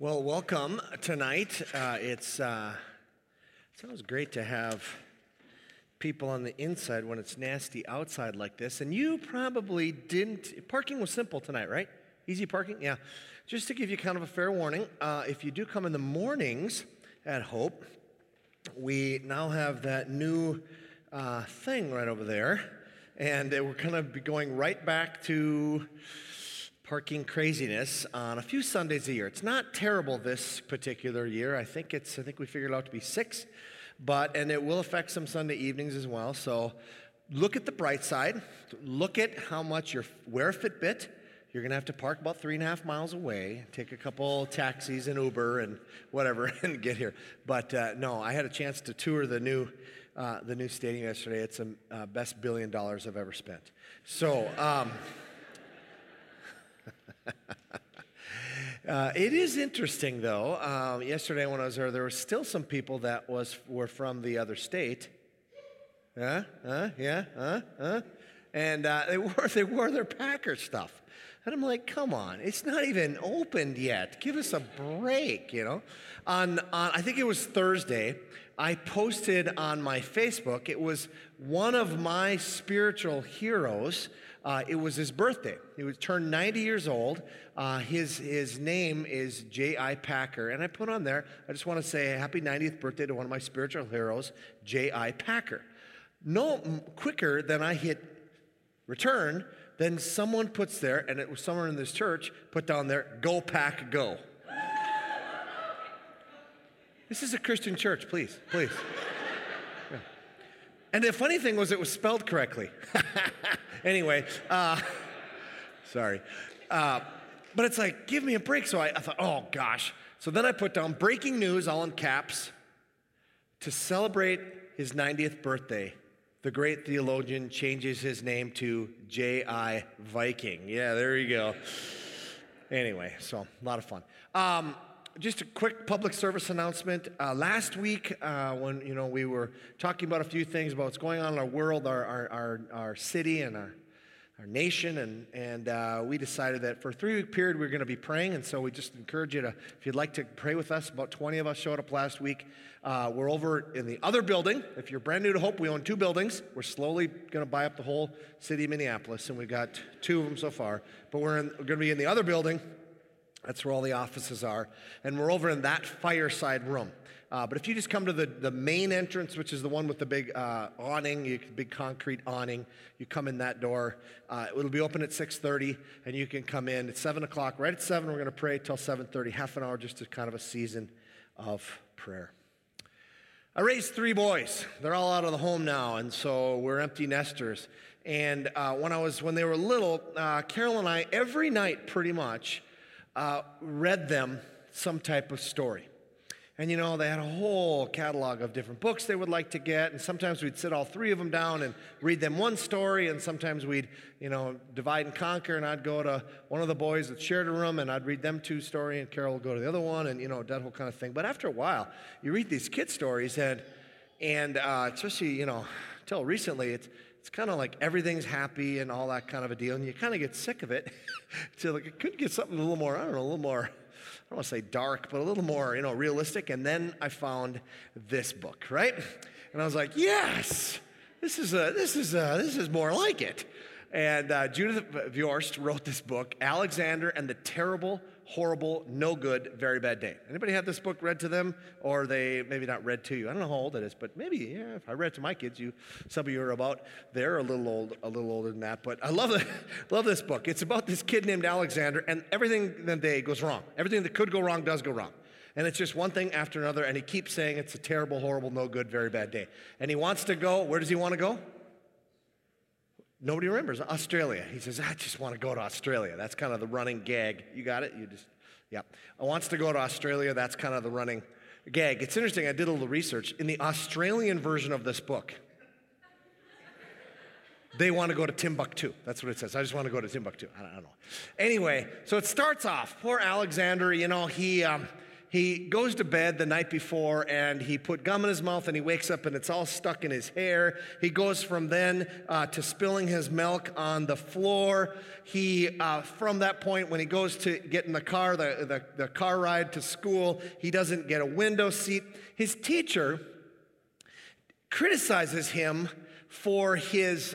Well, welcome tonight. It's always great to have people on the inside when it's nasty outside like this. And you probably didn't. Parking was simple tonight, right? Easy parking? Yeah. Just to give you kind of a fair warning, if you do come in the mornings at Hope, we now have that new thing right over there. And we're going to be going right back to parking craziness on a few Sundays a year. It's not terrible this particular year. I think we figured it out to be 6, and it will affect some Sunday evenings as well. So look at the bright side. Look at how much wear a Fitbit. You're going to have to park about 3.5 miles away, take a couple taxis and Uber and whatever, and get here. But no, I had a chance to tour the new stadium yesterday. It's the best $1 billion I've ever spent. So. It is interesting, though. Yesterday when I was there were still some people that were from the other state. And they wore their Packer stuff. And I'm like, come on, it's not even opened yet. Give us a break, you know. On I think it was Thursday, I posted on my Facebook. It was one of my spiritual heroes. It was his birthday. He was turned 90 years old. His name is J.I. Packer. And I put on there, I just want to say happy 90th birthday to one of my spiritual heroes, J.I. Packer. No quicker than I hit return, then someone puts there, and it was someone in this church, put down there, go Pack, go. This is a Christian church, please. Yeah. And the funny thing was it was spelled correctly. Anyway, sorry. But it's like, give me a break. So I thought, oh gosh. So then I put down breaking news, all in caps, to celebrate his 90th birthday. The great theologian changes his name to J.I. Viking. Yeah, there you go. Anyway, so a lot of fun. Just a quick public service announcement. Last week, when we were talking about a few things about what's going on in our world, our city, and our nation, and we decided that for a 3-week period we we're going to be praying, and so we just encourage you to, if you'd like to pray with us. About 20 of us showed up last week. We're over in the other building. If you're brand new to Hope, we own 2 buildings. We're slowly going to buy up the whole city of Minneapolis, and we've got 2 of them so far. But we're going to be in the other building. That's where all the offices are. And we're over in that fireside room. But if you just come to the main entrance, which is the one with the big awning, big concrete awning, you come in that door. It'll be open at 6:30, and you can come in at 7 o'clock. Right at 7, we're going to pray till 7:30, half an hour, just as kind of a season of prayer. I raised 3 boys. They're all out of the home now, and so we're empty nesters. And when they were little, Carol and I, every night pretty much, read them some type of story. And they had a whole catalog of different books they would like to get, and sometimes we'd sit all 3 of them down and read them one story, and sometimes we'd, divide and conquer, and I'd go to one of the boys that shared a room, and I'd read them 2 story, and Carol would go to the other one, and, that whole kind of thing. But after a while, you read these kid stories, and especially, until recently, it's kind of like everything's happy and all that kind of a deal, and you kind of get sick of it. So it could get something a little more, I don't want to say dark, but a little more, realistic. And then I found this book, right? And I was like, yes, this is more like it. And Judith Viorst wrote this book, Alexander and the Terrible, Horrible, No Good, Very Bad Day. Anybody have this book read to them, or they maybe not read to you? I don't know how old it is, but maybe, yeah, if I read it to my kids, some of you are about there, a little older than that. But I love this book. It's about this kid named Alexander, and everything that day goes wrong. Everything that could go wrong does go wrong. And it's just one thing after another, and he keeps saying it's a terrible, horrible, no good, very bad day. And he wants to go. Where does he want to go? Nobody remembers. Australia. He says, I just want to go to Australia. That's kind of the running gag. You got it? Yeah. I wants to go to Australia. That's kind of the running gag. It's interesting. I did a little research. In the Australian version of this book, they want to go to Timbuktu. That's what it says. I just want to go to Timbuktu. I don't know. Anyway, so it starts off. Poor Alexander, he goes to bed the night before and he put gum in his mouth and he wakes up and it's all stuck in his hair. He goes from then to spilling his milk on the floor. He, from that point, when he goes to get in the car, the car ride to school, he doesn't get a window seat. His teacher criticizes him for his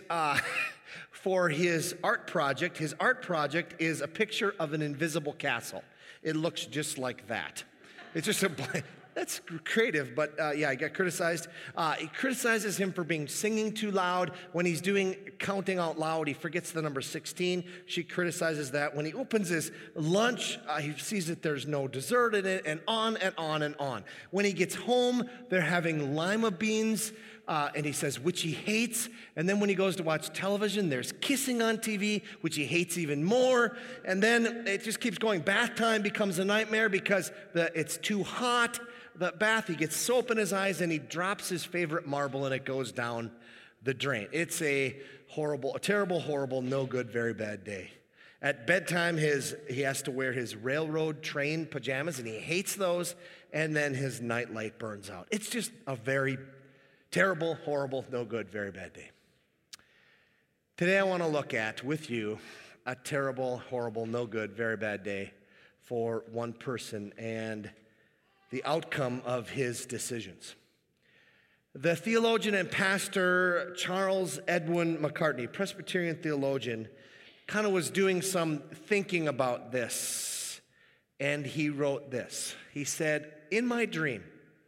art project. His art project is a picture of an invisible castle. It looks just like that. It's just that's creative, but yeah, he got criticized. He criticizes him for singing too loud. When he's doing counting out loud, he forgets the number 16. She criticizes that. When he opens his lunch, he sees that there's no dessert in it, and on and on and on. When he gets home, they're having lima beans, and he says, which he hates. And then when he goes to watch television, there's kissing on TV, which he hates even more. And then it just keeps going. Bath time becomes a nightmare because it's too hot. The bath, he gets soap in his eyes, and he drops his favorite marble, and it goes down the drain. It's a terrible, horrible, no good, very bad day. At bedtime, he has to wear his railroad train pajamas, and he hates those, and then his nightlight burns out. It's just a very terrible, horrible, no good, very bad day. Today I want to look at, with you, a terrible, horrible, no good, very bad day for one person and the outcome of his decisions. The theologian and pastor Charles Edwin McCartney, Presbyterian theologian, kind of was doing some thinking about this, and he wrote this. He said, "In my dream,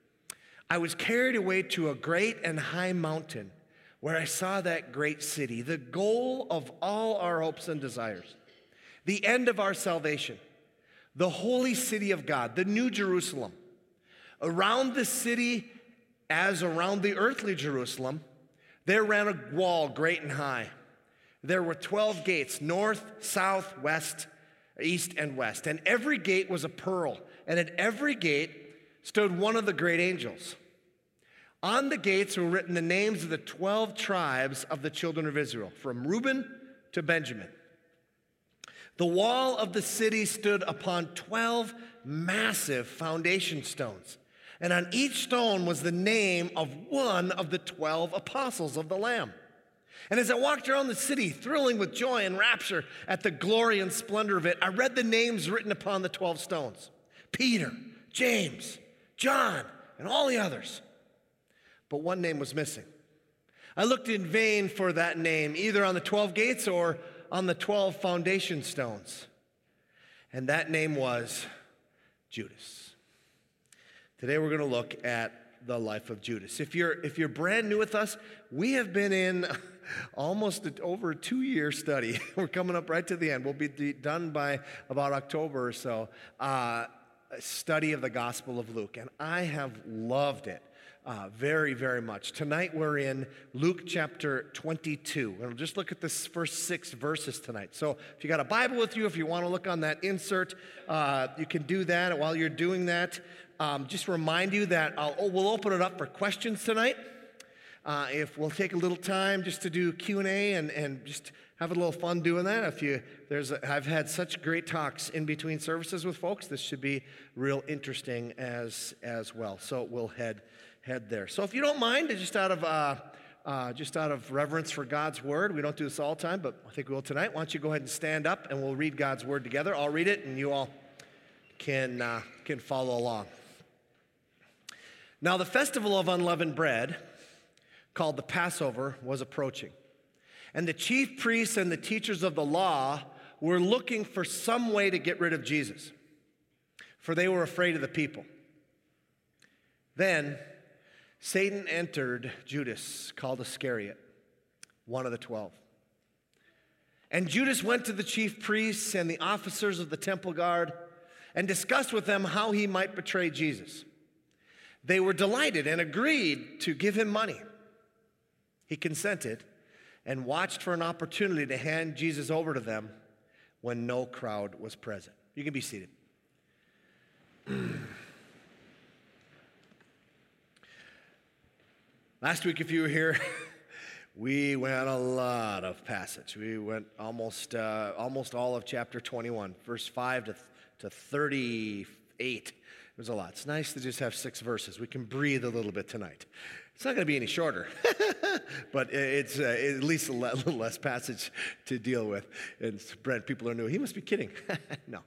I was carried away to a great and high mountain where I saw that great city, the goal of all our hopes and desires, the end of our salvation, the holy city of God, the New Jerusalem. Around the city, as around the earthly Jerusalem, there ran a wall great and high. There were 12 gates, north, south, west, east, and west. And every gate was a pearl, and at every gate stood one of the great angels. On the gates were written the names of the 12 tribes of the children of Israel, from Reuben to Benjamin. The wall of the city stood upon 12 massive foundation stones, and on each stone was the name of one of the 12 apostles of the Lamb. And as I walked around the city, thrilling with joy and rapture at the glory and splendor of it, I read the names written upon the 12 stones: Peter, James, John, and all the others. But one name was missing. I looked in vain for that name, either on the 12 gates or on the 12 foundation stones. And that name was Judas. Today we're going to look at the life of Judas. If you're brand new with us, we have been in almost over a 2-year study. We're coming up right to the end. We'll be done by about October or so. A study of the Gospel of Luke, and I have loved it. Very, very much. Tonight we're in Luke chapter 22. We'll just look at the first 6 verses tonight. So if you got a Bible with you, if you want to look on that insert, you can do that. While you're doing that, just remind you that we'll open it up for questions tonight. If we'll take a little time just to do Q&A and just have a little fun doing that. I've had such great talks in between services with folks. This should be real interesting as well. So we'll head there. So if you don't mind, just out of reverence for God's word, we don't do this all the time, but I think we will tonight. Why don't you go ahead and stand up and we'll read God's word together. I'll read it and you all can follow along. Now the festival of unleavened bread, called the Passover, was approaching. And the chief priests and the teachers of the law were looking for some way to get rid of Jesus, for they were afraid of the people. Then Satan entered Judas, called Iscariot, one of the 12. And Judas went to the chief priests and the officers of the temple guard and discussed with them how he might betray Jesus. They were delighted and agreed to give him money. He consented and watched for an opportunity to hand Jesus over to them when no crowd was present. You can be seated. Last week, if you were here, we went a lot of passage. We went almost all of chapter 21, verse 5 to 38. There's a lot. It's nice to just have 6 verses. We can breathe a little bit tonight. It's not going to be any shorter, but it's at least a little less passage to deal with. And Brent, people are new. He must be kidding. No.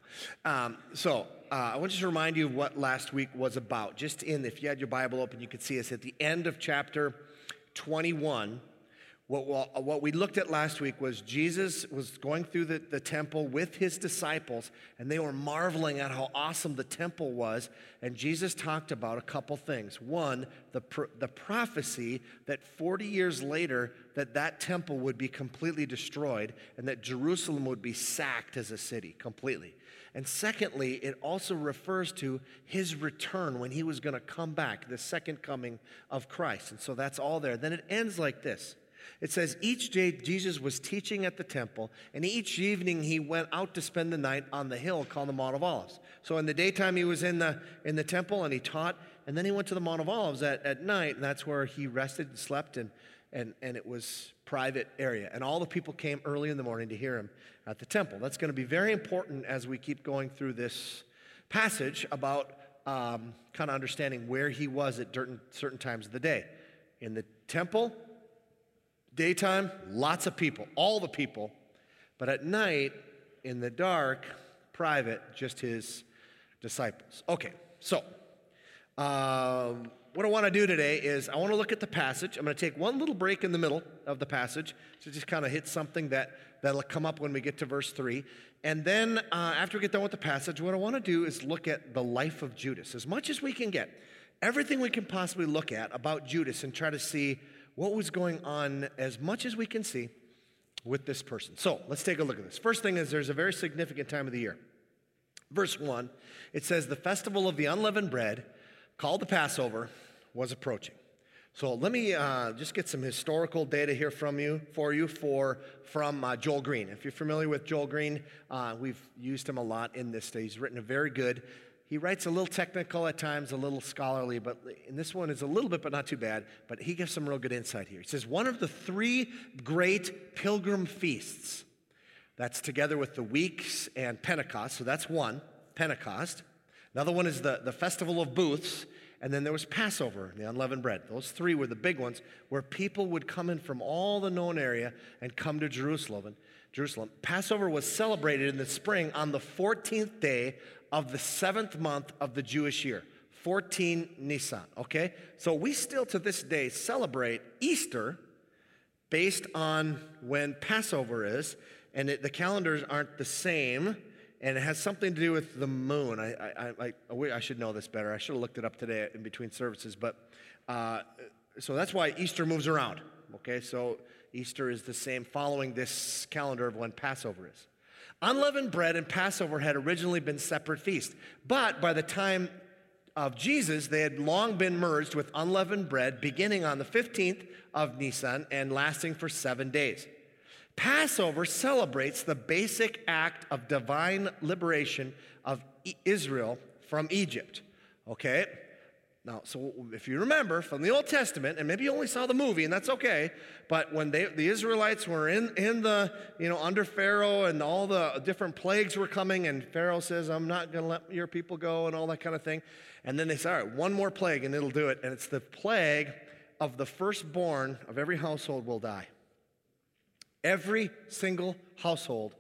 I want to remind you of what last week was about. Just if you had your Bible open, you could see us at the end of chapter 21. What we looked at last week was Jesus was going through the temple with his disciples, and they were marveling at how awesome the temple was. And Jesus talked about a couple things. One, the prophecy that 40 years later that temple would be completely destroyed and that Jerusalem would be sacked as a city completely. And secondly, it also refers to his return when he was going to come back, the second coming of Christ. And so that's all there. Then it ends like this. It says, each day Jesus was teaching at the temple, and each evening he went out to spend the night on the hill called the Mount of Olives. So in the daytime he was in the temple and he taught, and then he went to the Mount of Olives at night, and that's where he rested and slept, and it was private area. And all the people came early in the morning to hear him at the temple. That's going to be very important as we keep going through this passage about kind of understanding where he was at certain times of the day. In the temple, daytime, lots of people, all the people. But at night, in the dark, private, just his disciples. Okay, so what I want to do today is I want to look at the passage. I'm going to take one little break in the middle of the passage to just kind of hit something that'll come up when we get to verse 3. And then after we get done with the passage, what I want to do is look at the life of Judas. As much as we can get, everything we can possibly look at about Judas and try to see what was going on as much as we can see with this person. So let's take a look at this. First thing is there's a very significant time of the year. Verse 1, it says, the festival of the unleavened bread, called the Passover, was approaching. So let me just get some historical data here from Joel Green. If you're familiar with Joel Green, we've used him a lot in this study. He's written a very good. He writes a little technical at times, a little scholarly, but in this one is a little bit, but not too bad. But he gives some real good insight here. He says, one of the 3 great pilgrim feasts, that's together with the weeks and Pentecost, so that's one, Pentecost. Another one is the Festival of Booths, and then there was Passover, the unleavened bread. Those 3 were the big ones, where people would come in from all the known area and come to Jerusalem. Passover was celebrated in the spring on the 14th day of the 7th month of the Jewish year, 14 Nisan, okay? So we still to this day celebrate Easter based on when Passover is, and the calendars aren't the same, and it has something to do with the moon. I should know this better. I should have looked it up today in between services, but so that's why Easter moves around, okay? So Easter is the same following this calendar of when Passover is. Unleavened bread and Passover had originally been separate feasts, but by the time of Jesus, they had long been merged with unleavened bread beginning on the 15th of Nisan and lasting for 7 days. Passover celebrates the basic act of divine liberation of Israel from Egypt, okay? Now, so if you remember from the Old Testament, and maybe you only saw the movie, and that's okay, but when the Israelites were in the, under Pharaoh and all the different plagues were coming, and Pharaoh says, I'm not going to let your people go and all that kind of thing. And then they say, all right, one more plague and it'll do it. And it's the plague of the firstborn of every household will die. Every single household,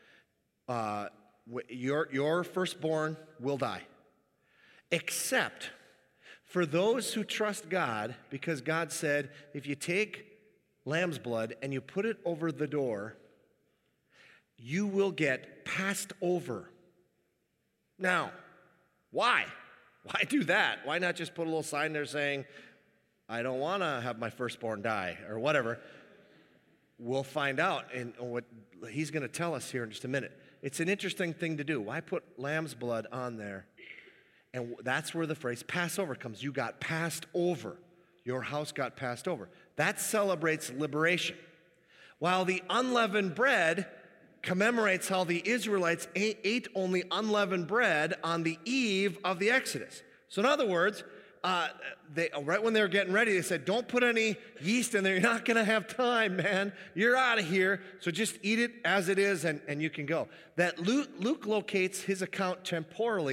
your firstborn will die. Except for those who trust God, because God said, if you take lamb's blood and you put it over the door, you will get passed over. Now, why? Why do that? Why not just put a little sign there saying, I don't want to have my firstborn die, or whatever? We'll find out, and what he's going to tell us here in just a minute. It's an interesting thing to do. Why put lamb's blood on there? And that's where the phrase Passover comes. You got passed over. Your house got passed over. That celebrates liberation. While the unleavened bread commemorates how the Israelites ate only unleavened bread on the eve of the Exodus. So in other words, right when they were getting ready, they said, don't put any yeast in there. You're not going to have time, man. You're out of here. So just eat it as it is, and you can go. That Luke locates his account temporally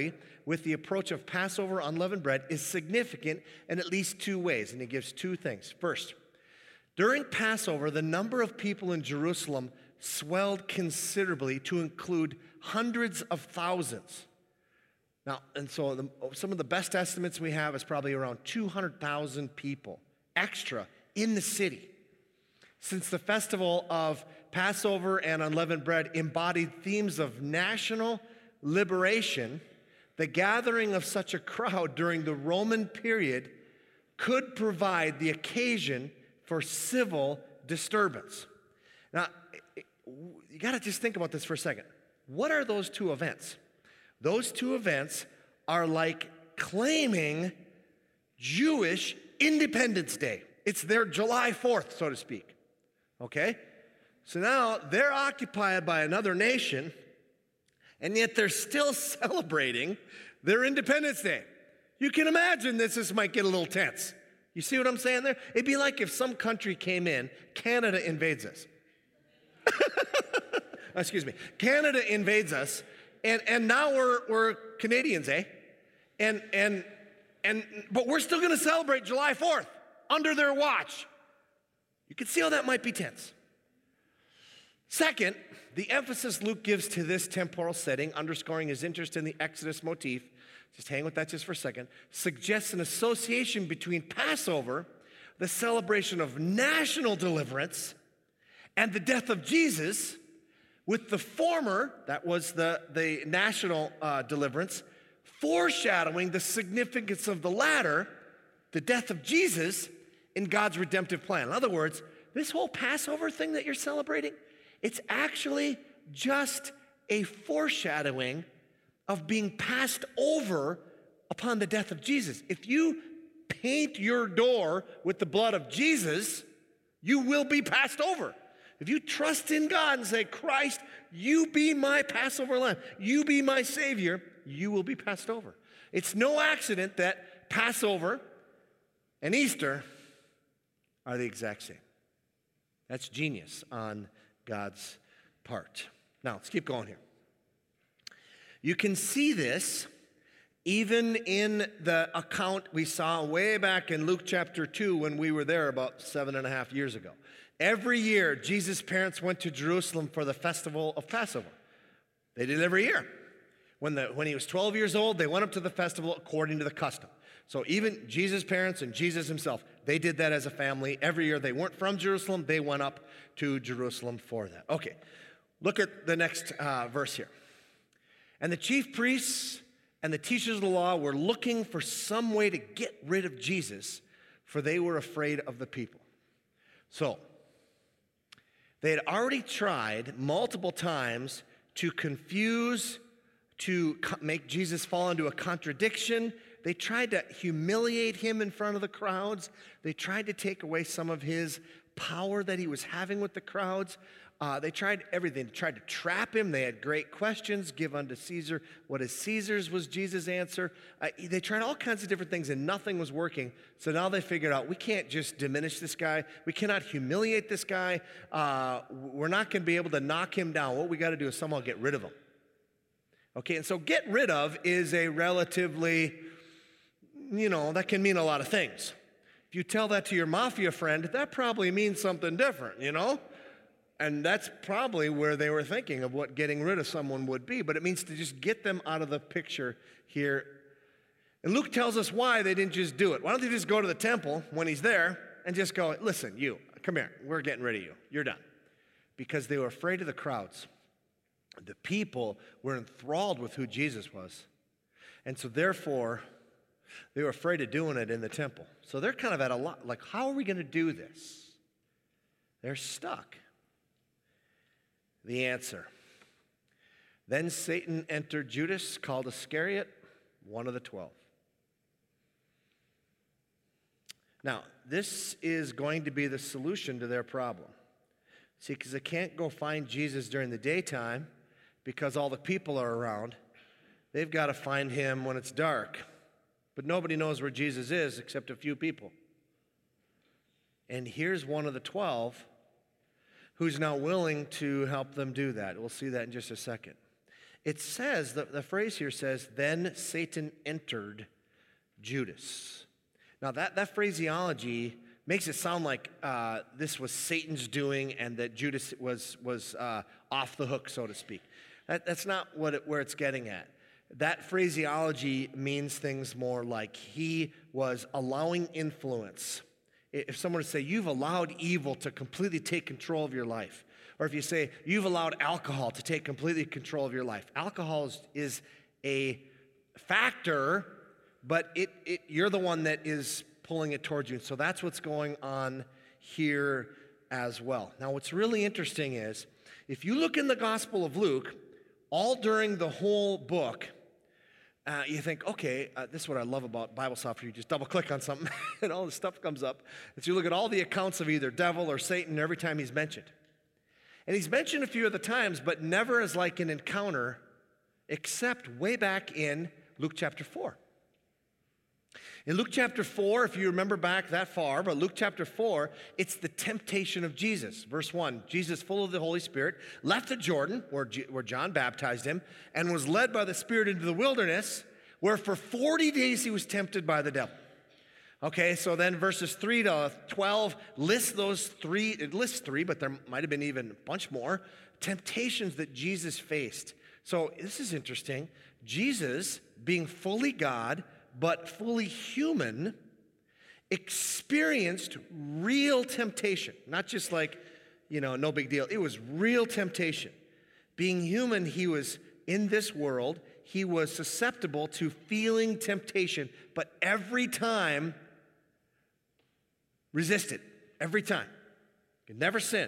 with the approach of Passover unleavened bread is significant in at least two ways, and he gives two things. First, during Passover, the number of people in Jerusalem swelled considerably to include hundreds of thousands. Now, and so some of the best estimates we have is probably around 200,000 people extra in the city. Since the festival of Passover and unleavened bread embodied themes of national liberation, the gathering of such a crowd during the Roman period could provide the occasion for civil disturbance. Now, you got to just think about this for a second. What are those two events? Those two events are like claiming Jewish Independence Day. It's their July 4th, so to speak. Okay? So now they're occupied by another nation, and yet they're still celebrating their Independence Day. You can imagine this might get a little tense. You see what I'm saying there? It'd be like if some country came in, Canada invades us. Excuse me. Canada invades us, and now we're Canadians, eh? But we're still going to celebrate July 4th under their watch. You can see how that might be tense. Second, the emphasis Luke gives to this temporal setting, underscoring his interest in the Exodus motif, just hang with that just for a second, suggests an association between Passover, the celebration of national deliverance, and the death of Jesus, with the former, that was the national deliverance, foreshadowing the significance of the latter, the death of Jesus, in God's redemptive plan. In other words, this whole Passover thing that you're celebrating, it's actually just a foreshadowing of being passed over upon the death of Jesus. If you paint your door with the blood of Jesus, you will be passed over. If you trust in God and say, Christ, you be my Passover lamb, you be my Savior, you will be passed over. It's no accident that Passover and Easter are the exact same. That's genius on God's part. Now, let's keep going here. You can see this even in the account we saw way back in Luke chapter 2 when we were there about 7.5 years ago. Every year, Jesus' parents went to Jerusalem for the festival of Passover. They did it every year. When he was 12 years old, they went up to the festival according to the custom. So even Jesus' parents and Jesus himself, they did that as a family. Every year they weren't from Jerusalem, they went up to Jerusalem for that. Okay, look at the next verse here. And the chief priests and the teachers of the law were looking for some way to get rid of Jesus, for they were afraid of the people. So, they had already tried multiple times to confuse, to make Jesus fall into a contradiction. They tried to humiliate him in front of the crowds. They tried to take away some of his power that he was having with the crowds. They tried everything. They tried to trap him. They had great questions. Give unto Caesar what is Caesar's was Jesus' answer. They tried all kinds of different things, and nothing was working. So now they figured out, we can't just diminish this guy. We cannot humiliate this guy. We're not going to be able to knock him down. What we got to do is somehow get rid of him. Okay, and so get rid of is a relatively, that can mean a lot of things. If you tell that to your mafia friend, that probably means something different, And that's probably where they were thinking of what getting rid of someone would be. But it means to just get them out of the picture here. And Luke tells us why they didn't just do it. Why don't they just go to the temple when he's there and just go, listen, you, come here. We're getting rid of you. You're done. Because they were afraid of the crowds. The people were enthralled with who Jesus was. And so therefore, they were afraid of doing it in the temple. So they're kind of at a lot, like, how are we going to do this? They're stuck. The answer. Then Satan entered Judas, called Iscariot, one of the 12. Now, this is going to be the solution to their problem. See, because they can't go find Jesus during the daytime because all the people are around. They've got to find him when it's dark. But nobody knows where Jesus is except a few people. And here's one of the 12 who's now willing to help them do that. We'll see that in just a second. It says, the phrase here says, then Satan entered Judas. Now that phraseology makes it sound like this was Satan's doing and that Judas was off the hook, so to speak. That's not where it's getting at. That phraseology means things more like he was allowing influence. If someone would say, you've allowed evil to completely take control of your life, or if you say, you've allowed alcohol to take completely control of your life. Alcohol is a factor, but you're the one that is pulling it towards you. So that's what's going on here as well. Now, what's really interesting is, if you look in the Gospel of Luke, all during the whole book, you think, okay, this is what I love about Bible software. You just double-click on something, and all this stuff comes up. And so you look at all the accounts of either devil or Satan every time he's mentioned. And he's mentioned a few other times, but never as like an encounter, except way back in Luke chapter 4. In Luke chapter 4, if you remember back that far, but Luke chapter 4, it's the temptation of Jesus. Verse 1, Jesus, full of the Holy Spirit, left the Jordan, where John baptized him, and was led by the Spirit into the wilderness, where for 40 days he was tempted by the devil. Okay, so then verses 3 to 12 lists those three. It lists three, but there might have been even a bunch more temptations that Jesus faced. So this is interesting. Jesus, being fully God, but fully human, experienced real temptation. Not just like, no big deal. It was real temptation. Being human, he was in this world. He was susceptible to feeling temptation, but every time resisted. Every time. He never sinned.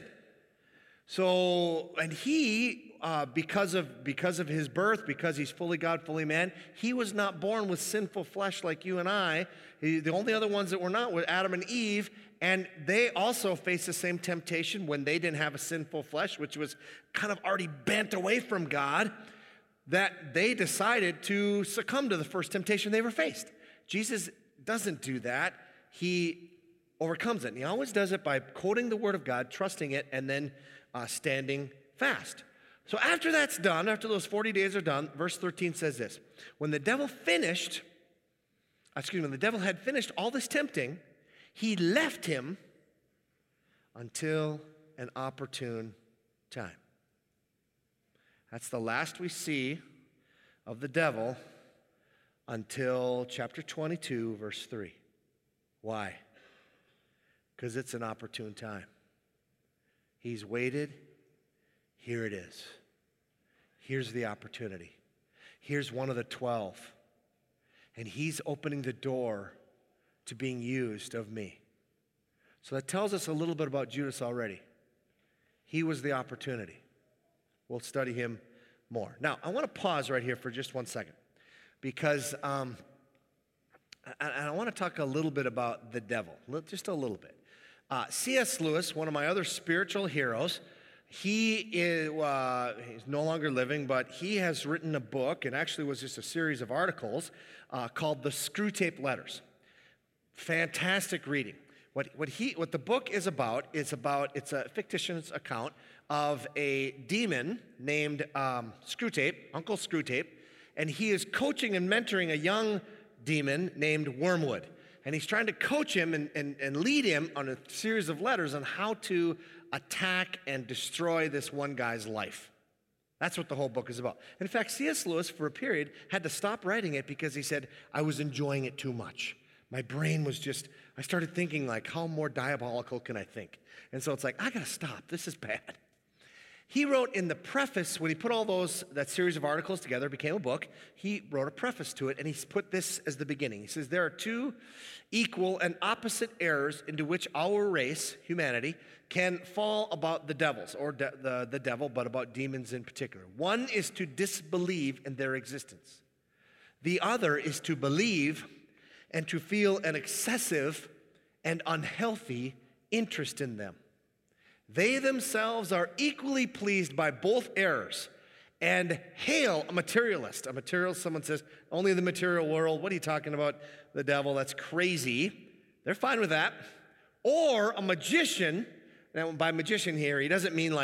So, and he, because of his birth, because he's fully God, fully man, he was not born with sinful flesh like you and I. The only other ones that were not were Adam and Eve, and they also faced the same temptation when they didn't have a sinful flesh, which was kind of already bent away from God, that they decided to succumb to the first temptation they ever faced. Jesus doesn't do that. He overcomes it, and he always does it by quoting the Word of God, trusting it, and then standing fast. So after that's done, after those 40 days are done, verse 13 says this: when the devil had finished all this tempting, he left him until an opportune time. That's the last we see of the devil until chapter 22, verse 3. Why? Because it's an opportune time. He's waited. Here it is. Here's the opportunity. Here's one of the 12. And he's opening the door to being used of me. So that tells us a little bit about Judas already. He was the opportunity. We'll study him more. Now, I want to pause right here for just 1 second, because I want to talk a little bit about the devil, just a little bit. C.S. Lewis, one of my other spiritual heroes, he's no longer living, but he has written a book, and actually was just a series of articles called The Screwtape Letters. Fantastic reading. What the book is about, it's a fictitious account of a demon named Screwtape, Uncle Screwtape, and he is coaching and mentoring a young demon named Wormwood. And he's trying to coach him and lead him on a series of letters on how to attack and destroy this one guy's life. That's what the whole book is about. In fact, C.S. Lewis, for a period, had to stop writing it because he said, I was enjoying it too much. My brain was I started thinking like, how more diabolical can I think? And so it's like, I gotta stop, this is bad. He wrote in the preface, when he put all that series of articles together, became a book, he wrote a preface to it, and he's put this as the beginning. He says, there are two equal and opposite errors into which our race, humanity, can fall about the devils, or the devil, but about demons in particular. One is to disbelieve in their existence. The other is to believe and to feel an excessive and unhealthy interest in them. They themselves are equally pleased by both errors and hail a materialist. A materialist, someone says, only the material world. What are you talking about? The devil, that's crazy. They're fine with that. Or a magician. Now, by magician here, he doesn't mean like,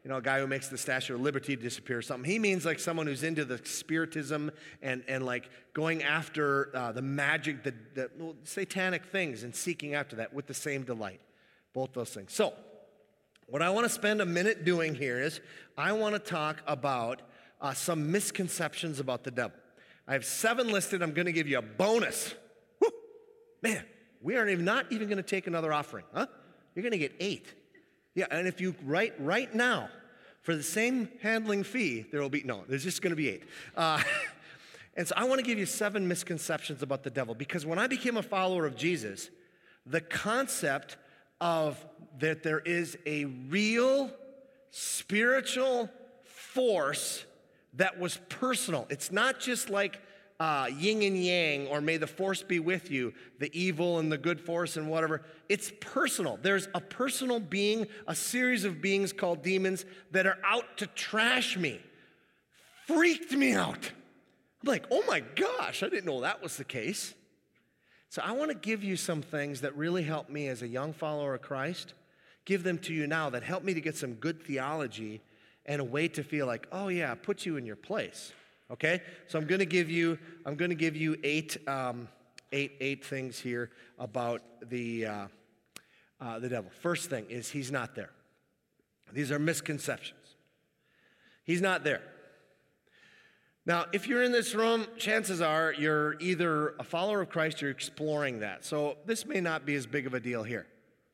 a guy who makes the Statue of Liberty disappear or something. He means like someone who's into the spiritism and like going after the magic, the satanic things and seeking after that with the same delight. Both those things. So, what I want to spend a minute doing here is I want to talk about some misconceptions about the devil. I have 7 listed. I'm going to give you a bonus. Woo! Man, we are not even going to take another offering, huh? You're going to get 8. Yeah, and if you write right now, for the same handling fee, there's just going to be 8. And so I want to give you 7 misconceptions about the devil, because when I became a follower of Jesus, the concept of that there is a real spiritual force that was personal. It's not just like yin and yang, or may the force be with you, the evil and the good force and whatever. It's personal. There's a personal being, a series of beings called demons that are out to trash me. Freaked me out. I'm like, oh my gosh, I didn't know that was the case. So I want to give you some things that really helped me as a young follower of Christ, give them to you now that help me to get some good theology and a way to feel like, oh yeah, put you in your place. Okay? So I'm going to give you 8 things here about the devil. First thing is he's not there. These are misconceptions. He's not there. Now, if you're in this room, chances are you're either a follower of Christ or you're exploring that. So this may not be as big of a deal here.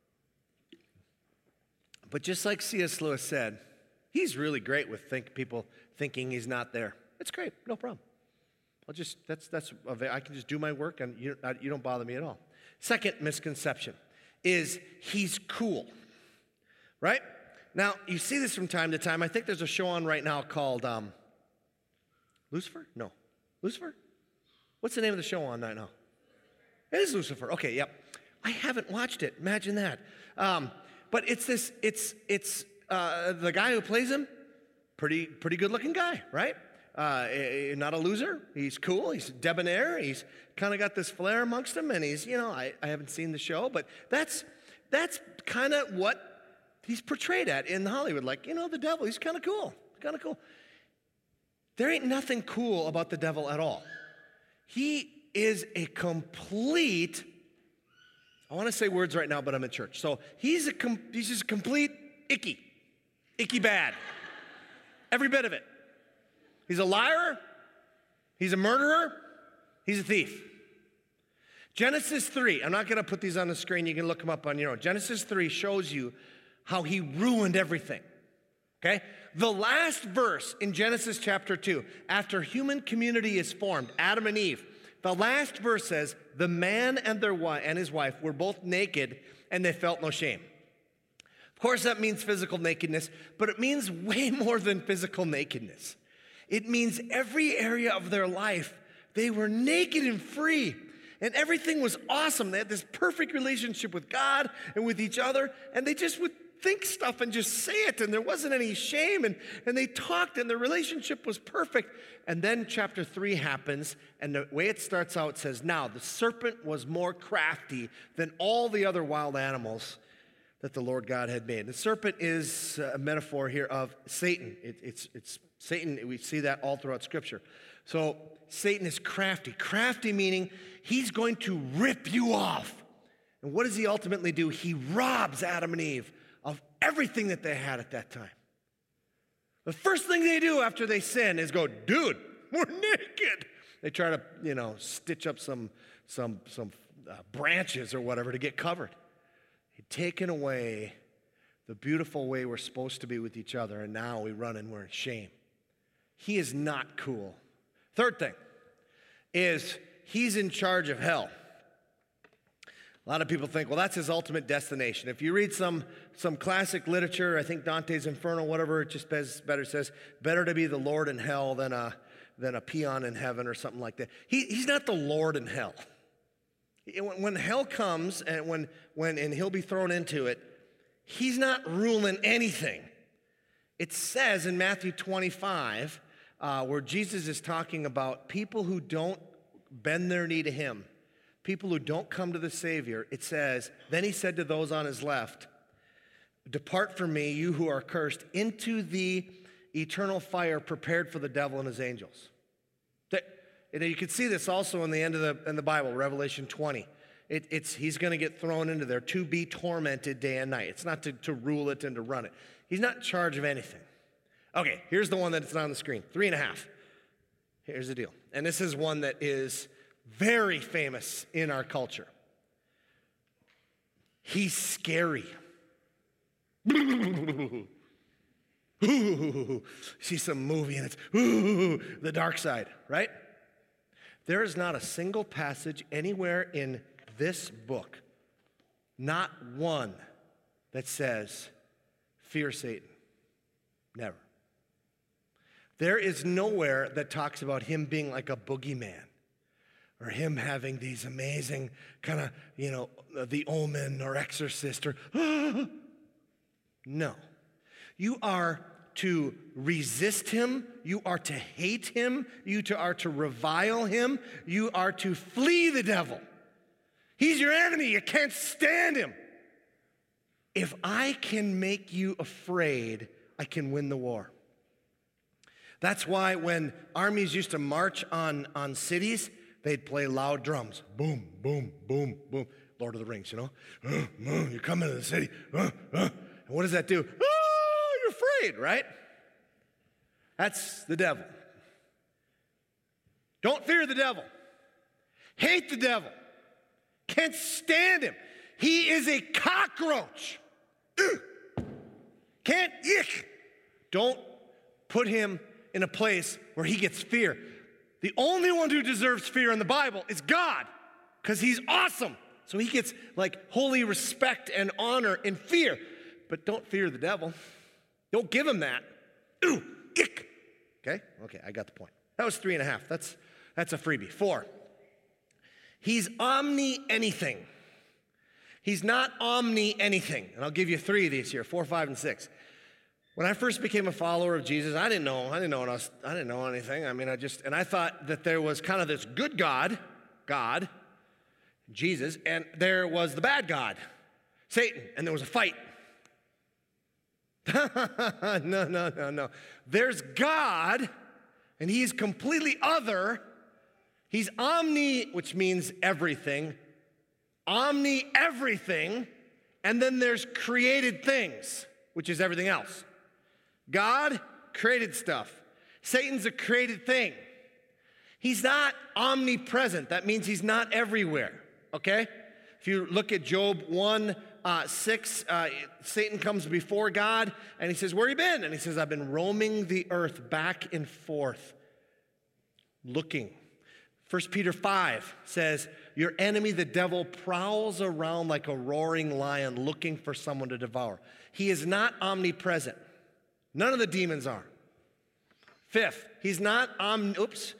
But just like C.S. Lewis said, he's really great with people thinking he's not there. It's great, no problem. I can just do my work and you don't bother me at all. Second misconception is he's cool, right? Now, you see this from time to time. I think there's a show on right now called Lucifer? No. Lucifer? What's the name of the show on right now? It is Lucifer. Okay, yep. I haven't watched it. Imagine that. But it's the guy who plays him, pretty good-looking guy, right? Not a loser. He's cool. He's debonair. He's kind of got this flair amongst him, and he's, I haven't seen the show, but that's kind of what he's portrayed at in Hollywood. Like, the devil, he's kind of cool. There ain't nothing cool about the devil at all. He is a complete, I want to say words right now, but I'm in church. So he's just a complete icky bad. Every bit of it. He's a liar. He's a murderer. He's a thief. Genesis 3, I'm not going to put these on the screen. You can look them up on your own. Genesis 3 shows you how he ruined everything. Okay? The last verse in Genesis chapter 2, after human community is formed, Adam and Eve, the last verse says, the man and his wife were both naked and they felt no shame. Of course, that means physical nakedness, but it means way more than physical nakedness. It means every area of their life, they were naked and free, and everything was awesome. They had this perfect relationship with God and with each other, and they just would think stuff and just say it, and there wasn't any shame, and they talked, and their relationship was perfect. And then chapter 3 happens, and the way it starts out says, now the serpent was more crafty than all the other wild animals that the Lord God had made. The serpent is a metaphor here of Satan. It's Satan. We see that all throughout Scripture. So Satan is crafty. Crafty meaning he's going to rip you off. And what does he ultimately do? He robs Adam and Eve of everything that they had at that time. The first thing they do after they sin is go, dude, we're naked. They try to, stitch up some branches or whatever to get covered. He'd taken away the beautiful way we're supposed to be with each other, and now we run and we're in shame. He is not cool. Third thing is he's in charge of hell. A lot of people think, well, that's his ultimate destination. If you read some classic literature, I think Dante's Inferno, whatever, it just better says, better to be the Lord in hell than a peon in heaven or something like that. He's not the Lord in hell. When hell comes and when he'll be thrown into it, he's not ruling anything. It says in Matthew 25, where Jesus is talking about people who don't bend their knee to him, people who don't come to the Savior, it says, then he said to those on his left, Depart from me, you who are cursed, into the eternal fire prepared for the devil and his angels. You can see this also in the end of the Bible, Revelation 20. He's going to get thrown into there to be tormented day and night. It's not to rule it and to run it. He's not in charge of anything. Okay, here's the one that's on the screen, 3.5. Here's the deal. And this is one that is very famous in our culture. He's scary. See some movie and it's the dark side, right? There is not a single passage anywhere in this book, not one, that says, fear Satan. Never. There is nowhere that talks about him being like a boogeyman or him having these amazing kind of, the Omen or Exorcist or, no. You are to resist him. You are to hate him. You are to revile him. You are to flee the devil. He's your enemy. You can't stand him. If I can make you afraid, I can win the war. That's why when armies used to march on cities, they'd play loud drums. Boom, boom, boom, boom. Lord of the Rings, You're coming to the city. And what does that do? You're afraid, right? That's the devil. Don't fear the devil. Hate the devil. Can't stand him. He is a cockroach. Can't, Don't put him in a place where he gets fear. The only one who deserves fear in the Bible is God, because he's awesome. So he gets holy respect and honor and fear. But don't fear the devil. Don't give him that. Ick. Okay, I got the point. That was 3.5. That's a freebie. 4. He's omni-anything. He's not omni-anything. And I'll give you 3 of these here, 4, 5, and 6. When I first became a follower of Jesus, I didn't know anything. I thought that there was kind of this good God, Jesus, and there was the bad God, Satan, and there was a fight. No. There's God, and he's completely other. He's omni, which means everything. Omni everything, and then there's created things, which is everything else. God created stuff. Satan's a created thing. He's not omnipresent. That means he's not everywhere, okay? If you look at Job 1:6, Satan comes before God, and he says, where have you been? And he says, I've been roaming the earth back and forth, looking. 1 Peter 5 says, your enemy, the devil, prowls around like a roaring lion looking for someone to devour. He is not omnipresent. None of the demons are. 5th, he's not omniscient.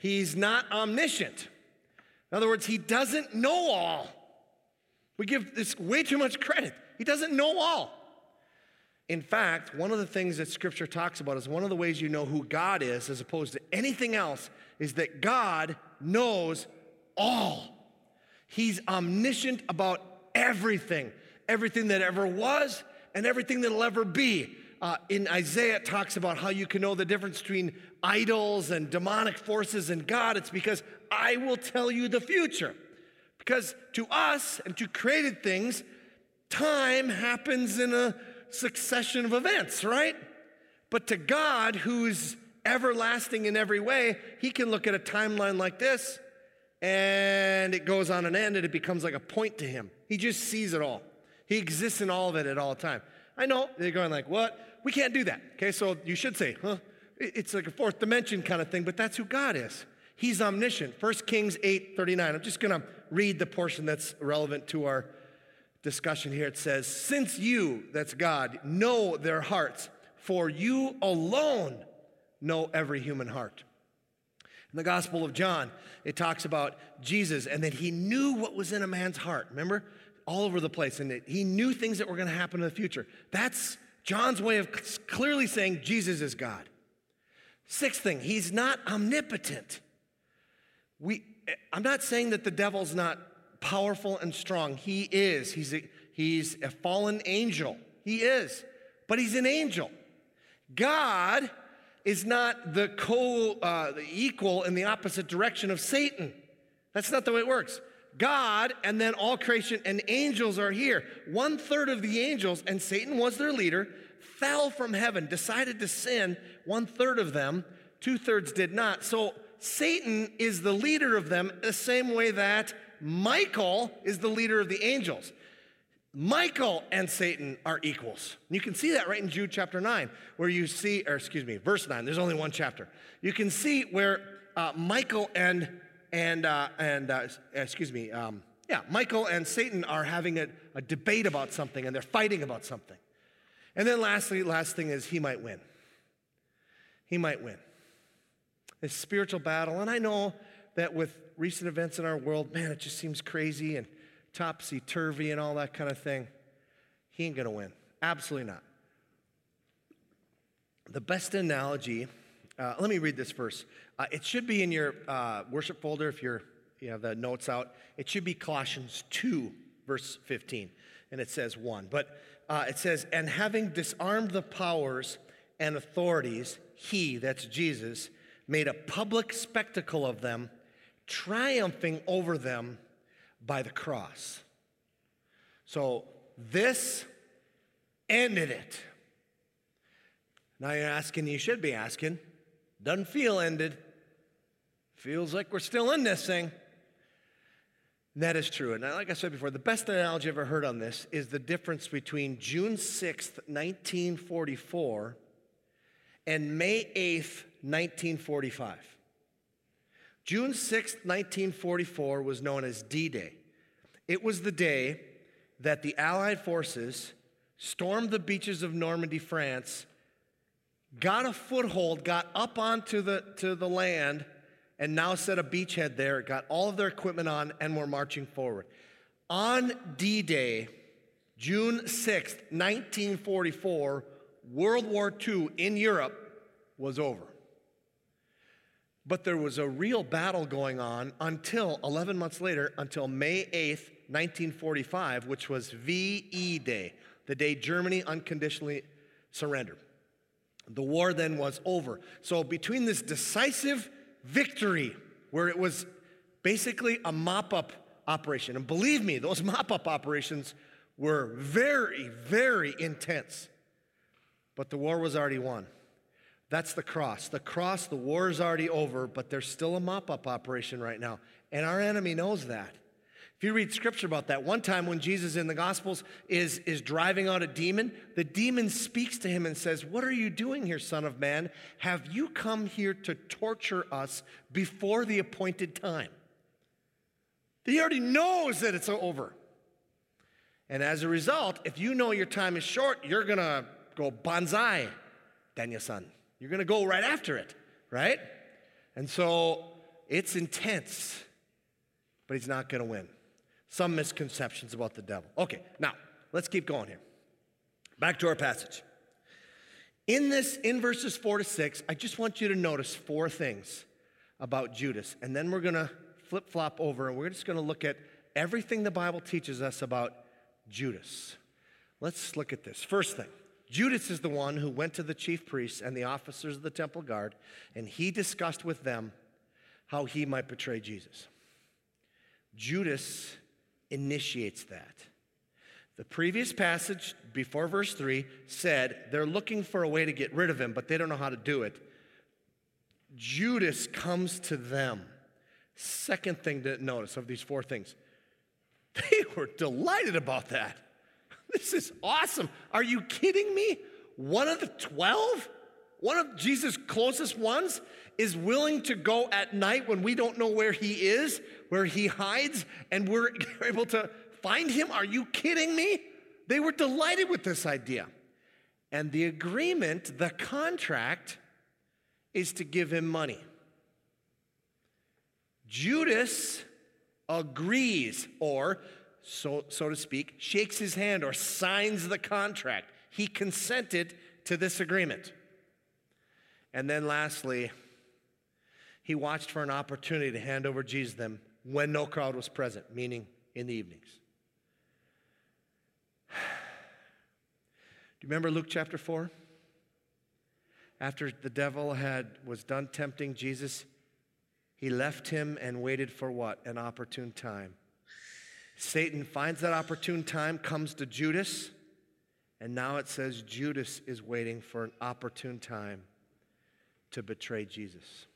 In other words, he doesn't know all. We give this way too much credit. He doesn't know all. In fact, one of the things that Scripture talks about is one of the ways you know who God is as opposed to anything else is that God knows all. He's omniscient about everything that ever was and everything that'll ever be. In Isaiah, it talks about how you can know the difference between idols and demonic forces and God. It's because I will tell you the future. Because to us and to created things, time happens in a succession of events, right? But to God, who's everlasting in every way, he can look at a timeline like this, and it goes on an end, and it becomes like a point to him. He just sees it all. He exists in all of it at all time. I know, they're going like, what? We can't do that. Okay, so you should say, it's like a fourth dimension kind of thing, but that's who God is. He's omniscient. 1 Kings 8:39. I'm just going to read the portion that's relevant to our discussion here. It says, since you, that's God, know their hearts, for you alone know every human heart. In the Gospel of John, it talks about Jesus and that he knew what was in a man's heart. Remember? All over the place. And he knew things that were going to happen in the future. That's John's way of clearly saying Jesus is God. 6th thing, he's not omnipotent. I'm not saying that the devil's not powerful and strong. He is. He's a fallen angel. He is. But he's an angel. God is not the equal in the opposite direction of Satan. That's not the way it works. God and then all creation and angels are here. 1/3 of the angels, and Satan was their leader, fell from heaven, decided to sin. 1/3 of them, 2/3 did not. So Satan is the leader of them the same way that Michael is the leader of the angels. Michael and Satan are equals. And you can see that right in Jude chapter 9, where you see, verse 9. There's only one chapter. You can see where Michael Michael and Satan are having a debate about something, and they're fighting about something. And then last thing is he might win. He might win. This spiritual battle, and I know that with recent events in our world, man, it just seems crazy and topsy-turvy and all that kind of thing. He ain't going to win. Absolutely not. The best analogy, let me read this verse. It should be in your worship folder if you have the notes out. It should be Colossians 2, verse 15, and it says 1. But it says, and having disarmed the powers and authorities, he, that's Jesus, made a public spectacle of them, triumphing over them by the cross. So this ended it. Now you're asking, you should be asking, doesn't feel ended. Feels like we're still in this thing. And that is true. And like I said before, the best analogy I've ever heard on this is the difference between June 6th, 1944 and May 8th, 1945. June 6, 1944 was known as D-Day. It was the day that the Allied forces stormed the beaches of Normandy, France, got a foothold, got up onto the land, and now set a beachhead there, got all of their equipment on, and were marching forward. On D-Day, June 6, 1944, World War II in Europe was over. But there was a real battle going on until 11 months later, until May 8th, 1945, which was VE Day, the day Germany unconditionally surrendered. The war then was over. So between this decisive victory, where it was basically a mop-up operation, and believe me, those mop-up operations were very, very intense, but the war was already won. That's the cross. The cross, the war is already over, but there's still a mop-up operation right now. And our enemy knows that. If you read scripture about that, one time when Jesus in the Gospels is driving out a demon, the demon speaks to him and says, "What are you doing here, Son of Man? Have you come here to torture us before the appointed time?" He already knows that it's over. And as a result, if you know your time is short, you're going to go banzai, Daniel-san. You're going to go right after it, right? And so it's intense, but he's not going to win. Some misconceptions about the devil. Okay, now let's keep going here. Back to our passage. In verses 4 to 6, I just want you to notice 4 things about Judas, and then we're going to flip-flop over, and we're just going to look at everything the Bible teaches us about Judas. Let's look at this. First thing. Judas is the one who went to the chief priests and the officers of the temple guard, and he discussed with them how he might betray Jesus. Judas initiates that. The previous passage before verse 3 said they're looking for a way to get rid of him, but they don't know how to do it. Judas comes to them. Second thing to notice of these 4 things, they were delighted about that. This is awesome. Are you kidding me? One of the 12, one of Jesus' closest ones, is willing to go at night when we don't know where he is, where he hides, and we're able to find him? Are you kidding me? They were delighted with this idea. And the agreement, the contract, is to give him money. Judas agrees, or so to speak, shakes his hand or signs the contract. He consented to this agreement. And then lastly, he watched for an opportunity to hand over Jesus to them when no crowd was present, meaning in the evenings. you remember Luke chapter 4? After the devil was done tempting Jesus, he left him and waited for what? An opportune time. Satan finds that opportune time, comes to Judas, and now it says Judas is waiting for an opportune time to betray Jesus.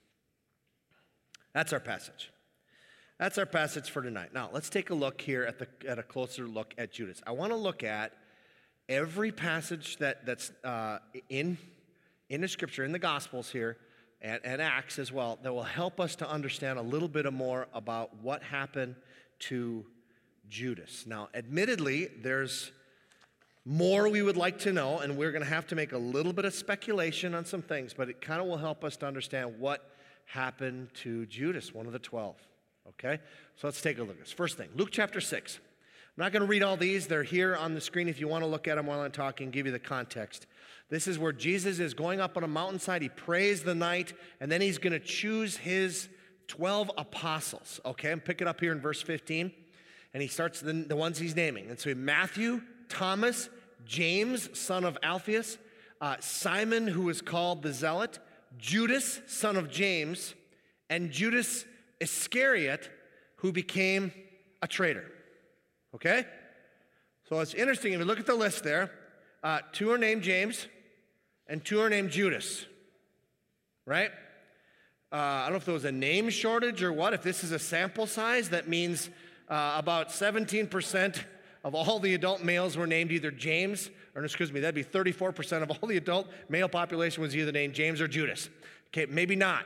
That's our passage. That's our passage for tonight. Now, let's take a look here at a closer look at Judas. I want to look at every passage that's in the Scripture, in the Gospels here, and Acts as well, that will help us to understand a little bit more about what happened to Judas. Now, admittedly, there's more we would like to know, and we're going to have to make a little bit of speculation on some things, but it kind of will help us to understand what happened to Judas, one of the 12. Okay? So let's take a look at this. First thing, Luke chapter 6. I'm not going to read all these. They're here on the screen if you want to look at them while I'm talking, give you the context. This is where Jesus is going up on a mountainside. He prays the night, and then he's going to choose his 12 apostles. Okay? And pick it up here in verse 15. And he starts the ones he's naming. And so Matthew, Thomas, James, son of Alphaeus, Simon, who is called the Zealot, Judas, son of James, and Judas Iscariot, who became a traitor. Okay? So it's interesting. If you look at the list there, 2 are named James, and 2 are named Judas. Right? I don't know if there was a name shortage or what. If this is a sample size, that means about 17% of all the adult males were named either James, or excuse me, that'd be 34% of all the adult male population was either named James or Judas. Okay, maybe not.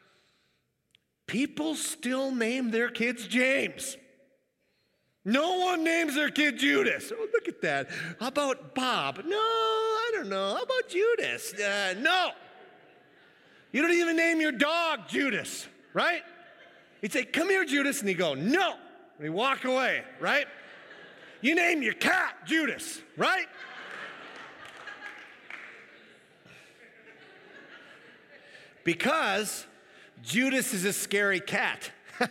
People still name their kids James. No one names their kid Judas. Oh, look at that. How about Bob? No, I don't know. How about Judas? No. You don't even name your dog Judas, right? He'd say, come here, Judas, and he'd go, no. And he'd walk away, right? You name your cat Judas, right? Because Judas is a scary cat.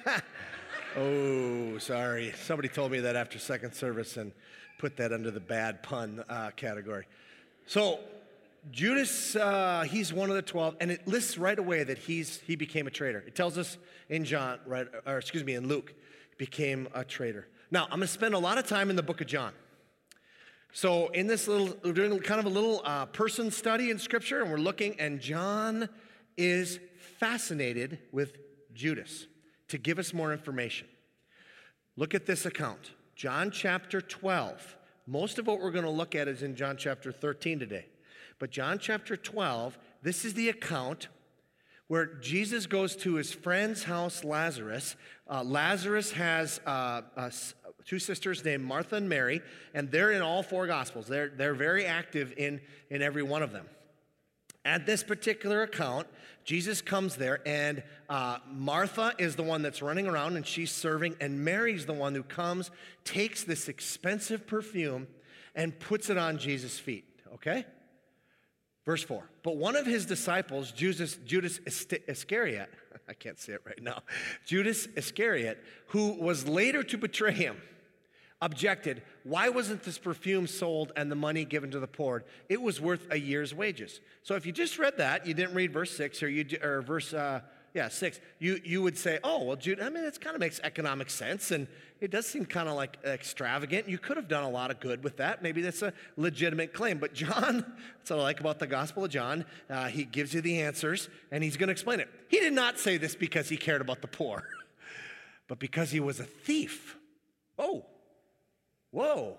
Oh, sorry. Somebody told me that after second service and put that under the bad pun category. So Judas, he's one of the 12, and it lists right away that he became a traitor. It tells us in in Luke, he became a traitor. Now, I'm going to spend a lot of time in the book of John. So in this we're doing kind of a little person study in Scripture, and we're looking, and John is fascinated with Judas to give us more information. Look at this account. John chapter 12. Most of what we're going to look at is in John chapter 13 today. But John chapter 12, this is the account where Jesus goes to his friend's house, Lazarus. Lazarus has 2 sisters named Martha and Mary, and they're in all 4 Gospels. They're very active in every one of them. At this particular account, Jesus comes there, and Martha is the one that's running around, and she's serving, and Mary's the one who comes, takes this expensive perfume, and puts it on Jesus' feet, okay? Verse 4, but one of his disciples, Judas Iscariot, I can't say it right now, Judas Iscariot, who was later to betray him, objected, why wasn't this perfume sold and the money given to the poor? It was worth a year's wages. So if you just read that, you didn't read verse 6 or verse 6, you would say, oh, well, Judas, I mean, it kind of makes economic sense, and it does seem kind of like extravagant. You could have done a lot of good with that. Maybe that's a legitimate claim. But John, that's what I like about the Gospel of John. He gives you the answers, and he's going to explain it. He did not say this because he cared about the poor, but because he was a thief. Oh. Whoa.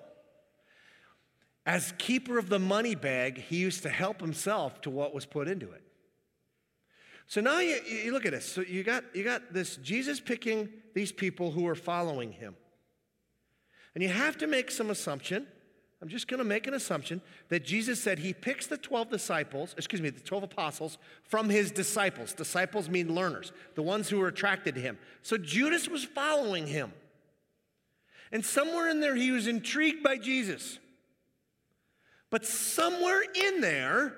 As keeper of the money bag, he used to help himself to what was put into it. So now you look at this. So you got this Jesus picking these people who are following him. And you have to make some assumption. I'm just going to make an assumption that Jesus said he picks the 12 apostles from his disciples. Disciples mean learners, the ones who were attracted to him. So Judas was following him. And somewhere in there, he was intrigued by Jesus. But somewhere in there,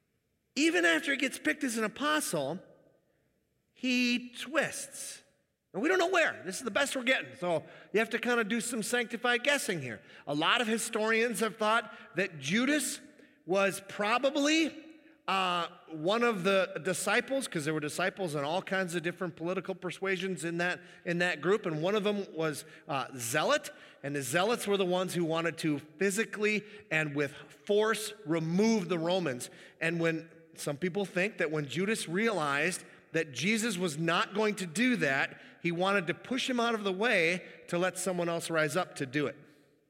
even after he gets picked as an apostle, he twists. And we don't know where. This is the best we're getting. So you have to kind of do some sanctified guessing here. A lot of historians have thought that Judas was probably one of the disciples, because there were disciples in all kinds of different political persuasions in that group, and one of them was Zealot, and the Zealots were the ones who wanted to physically and with force remove the Romans. And when some people think that when Judas realized that Jesus was not going to do that, he wanted to push him out of the way to let someone else rise up to do it.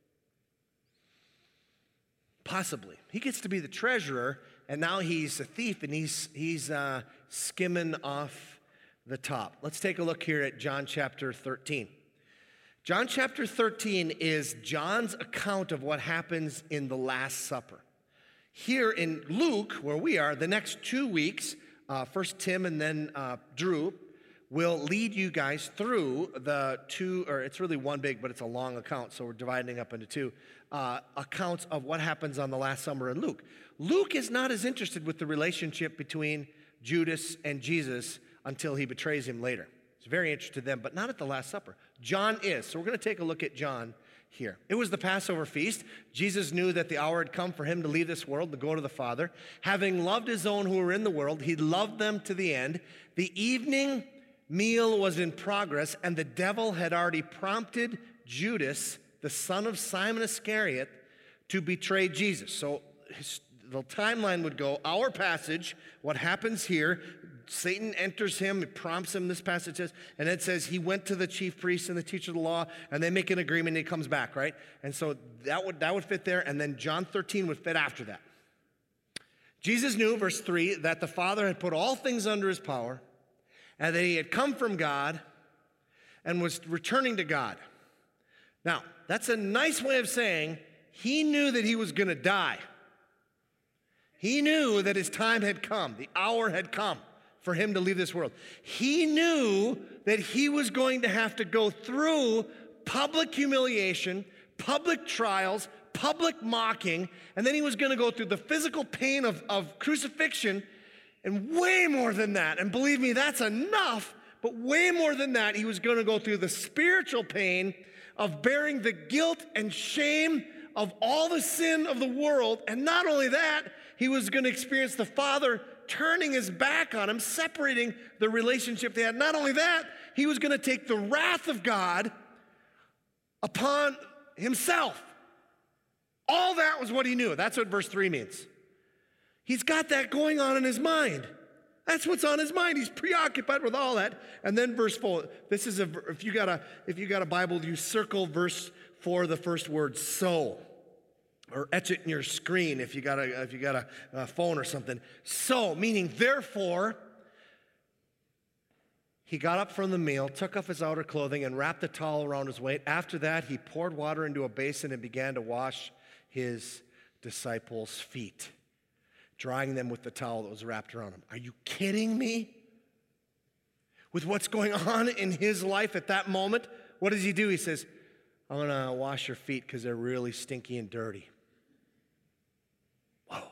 Possibly. He gets to be the treasurer, and now he's a thief, and he's skimming off the top. Let's take a look here at John chapter 13. John chapter 13 is John's account of what happens in the Last Supper. Here in Luke, where we are, the next 2 weeks, first Tim and then Drew, will lead you guys through the two, or it's really one big, but it's a long account, so we're dividing up into two accounts of what happens on the Last Supper in Luke. Luke is not as interested with the relationship between Judas and Jesus until he betrays him later. He's very interested in them, but not at the Last Supper. John is, so we're going to take a look at John here. It was the Passover feast. Jesus knew that the hour had come for him to leave this world, to go to the Father. Having loved his own who were in the world, he loved them to the end. The evening meal was in progress, and the devil had already prompted Judas, the son of Simon Iscariot, to betray Jesus. So the timeline would go, our passage, what happens here, Satan enters him, it prompts him, this passage says, and it says he went to the chief priests and the teacher of the law, and they make an agreement, and he comes back, right? And so that would fit there, and then John 13 would fit after that. Jesus knew, verse 3, that the Father had put all things under his power, and that he had come from God and was returning to God. Now, that's a nice way of saying he knew that he was going to die. He knew that his time had come, the hour had come for him to leave this world. He knew that he was going to have to go through public humiliation, public trials, public mocking, and then he was going to go through the physical pain of crucifixion, and way more than that. And believe me, that's enough, but way more than that, he was going to go through the spiritual pain of bearing the guilt and shame of all the sin of the world. And not only that, he was going to experience the Father turning his back on him, separating the relationship they had. Not only that, he was going to take the wrath of God upon himself. All that was what he knew. That's what verse 3 means. He's got that going on in his mind. That's what's on his mind. He's preoccupied with all that. And then verse 4. This is if you got a Bible, you circle verse 4, the first word, so. Or etch it in your screen if you got a phone or something. So, meaning therefore, he got up from the meal, took off his outer clothing, and wrapped a towel around his waist. After that, he poured water into a basin and began to wash his disciples' feet, drying them with the towel that was wrapped around him. Are you kidding me? With what's going on in his life at that moment, what does he do? He says, I'm going to wash your feet because they're really stinky and dirty. Whoa.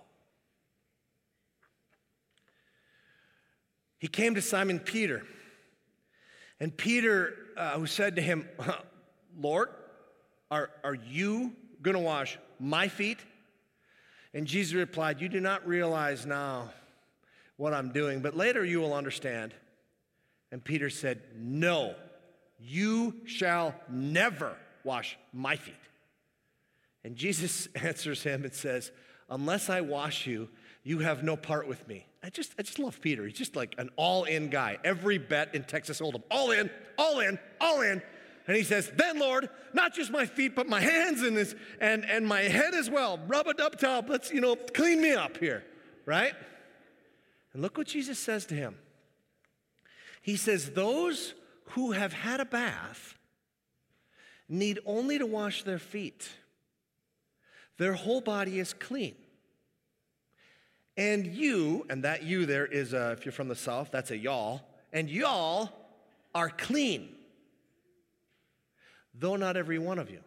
He came to Simon Peter, and Peter, who said to him, Lord, are you going to wash my feet? And Jesus replied, you do not realize now what I'm doing, but later you will understand. And Peter said, no, you shall never wash my feet. And Jesus answers him and says, unless I wash you, you have no part with me. I just love Peter. He's just like an all-in guy. Every bet in Texas Hold'em, all in, all in, all in. And he says, then Lord, not just my feet, but my hands and my head as well. Rub-a-dub-tub, let's, clean me up here, right? And look what Jesus says to him. He says, those who have had a bath need only to wash their feet. Their whole body is clean. And you, and that you there is, if you're from the South, that's a y'all, and y'all are clean, though not every one of you.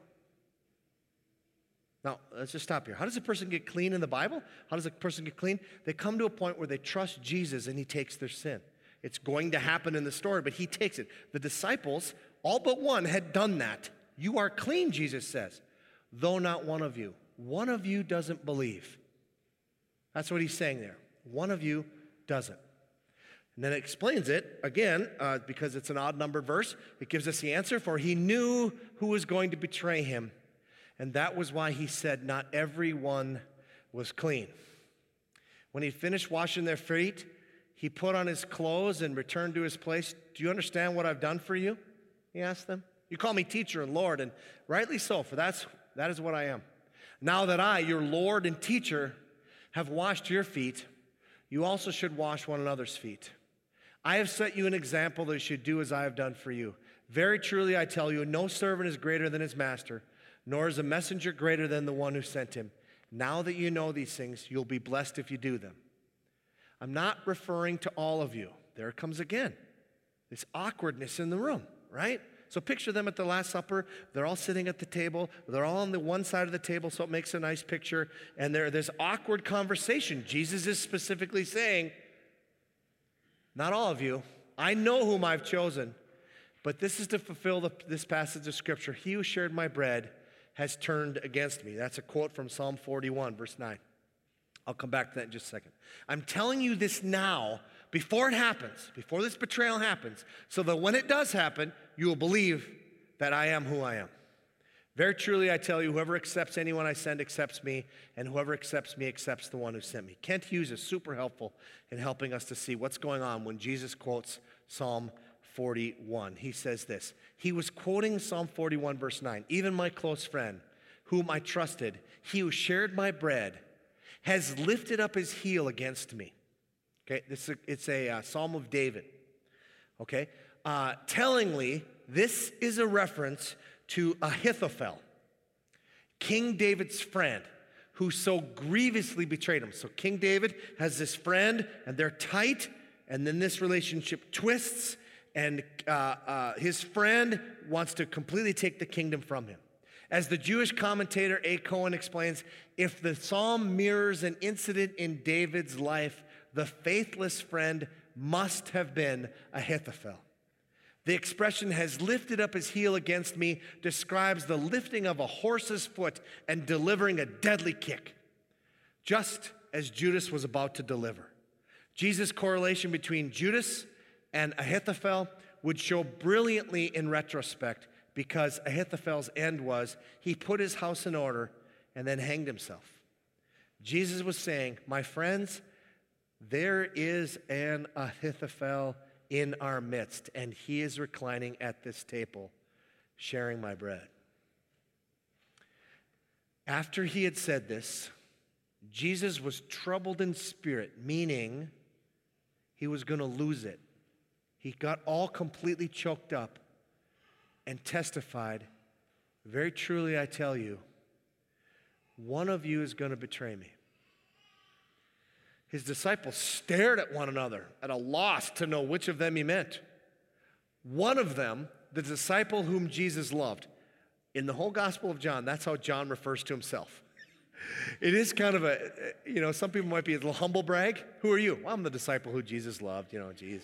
Now, let's just stop here. How does a person get clean in the Bible? How does a person get clean? They come to a point where they trust Jesus and he takes their sin. It's going to happen in the story, but he takes it. The disciples, all but one, had done that. You are clean, Jesus says, though not one of you. One of you doesn't believe. That's what he's saying there. One of you doesn't. And then it explains it, again, because it's an odd-numbered verse. It gives us the answer, for he knew who was going to betray him. And that was why he said not everyone was clean. When he finished washing their feet, he put on his clothes and returned to his place. Do you understand what I've done for you? He asked them. You call me teacher and Lord, and rightly so, for that is what I am. Now that I, your Lord and teacher, have washed your feet, you also should wash one another's feet. I have set you an example that you should do as I have done for you. Very truly I tell you, no servant is greater than his master, nor is a messenger greater than the one who sent him. Now that you know these things, you'll be blessed if you do them. I'm not referring to all of you. There it comes again. This awkwardness in the room, right? So picture them at the Last Supper. They're all sitting at the table. They're all on the one side of the table, so it makes a nice picture. And there's awkward conversation. Jesus is specifically saying, not all of you. I know whom I've chosen. But this is to fulfill this passage of Scripture. He who shared my bread has turned against me. That's a quote from Psalm 41, verse 9. I'll come back to that in just a second. I'm telling you this now, before it happens, before this betrayal happens, so that when it does happen, you will believe that I am who I am. Very truly, I tell you, whoever accepts anyone I send accepts me, and whoever accepts me accepts the one who sent me. Kent Hughes is super helpful in helping us to see what's going on when Jesus quotes Psalm 41. He says this. He was quoting Psalm 41, verse 9. Even my close friend, whom I trusted, he who shared my bread, has lifted up his heel against me. Okay, it's a Psalm of David. Okay, tellingly, this is a reference to Ahithophel, King David's friend, who so grievously betrayed him. So King David has this friend, and they're tight, and then this relationship twists, and his friend wants to completely take the kingdom from him. As the Jewish commentator A. Cohen explains, if the psalm mirrors an incident in David's life, the faithless friend must have been Ahithophel. The expression has lifted up his heel against me describes the lifting of a horse's foot and delivering a deadly kick, just as Judas was about to deliver. Jesus' correlation between Judas and Ahithophel would show brilliantly in retrospect, because Ahithophel's end was he put his house in order and then hanged himself. Jesus was saying, my friends, there is an Ahithophel in our midst, and he is reclining at this table, sharing my bread. After he had said this, Jesus was troubled in spirit, meaning he was going to lose it. He got all completely choked up and testified, very truly I tell you, one of you is going to betray me. His disciples stared at one another at a loss to know which of them he meant. One of them, the disciple whom Jesus loved. In the whole Gospel of John, that's how John refers to himself. It is kind of a, some people might be a little humble brag. Who are you? Well, I'm the disciple who Jesus loved, Jesus.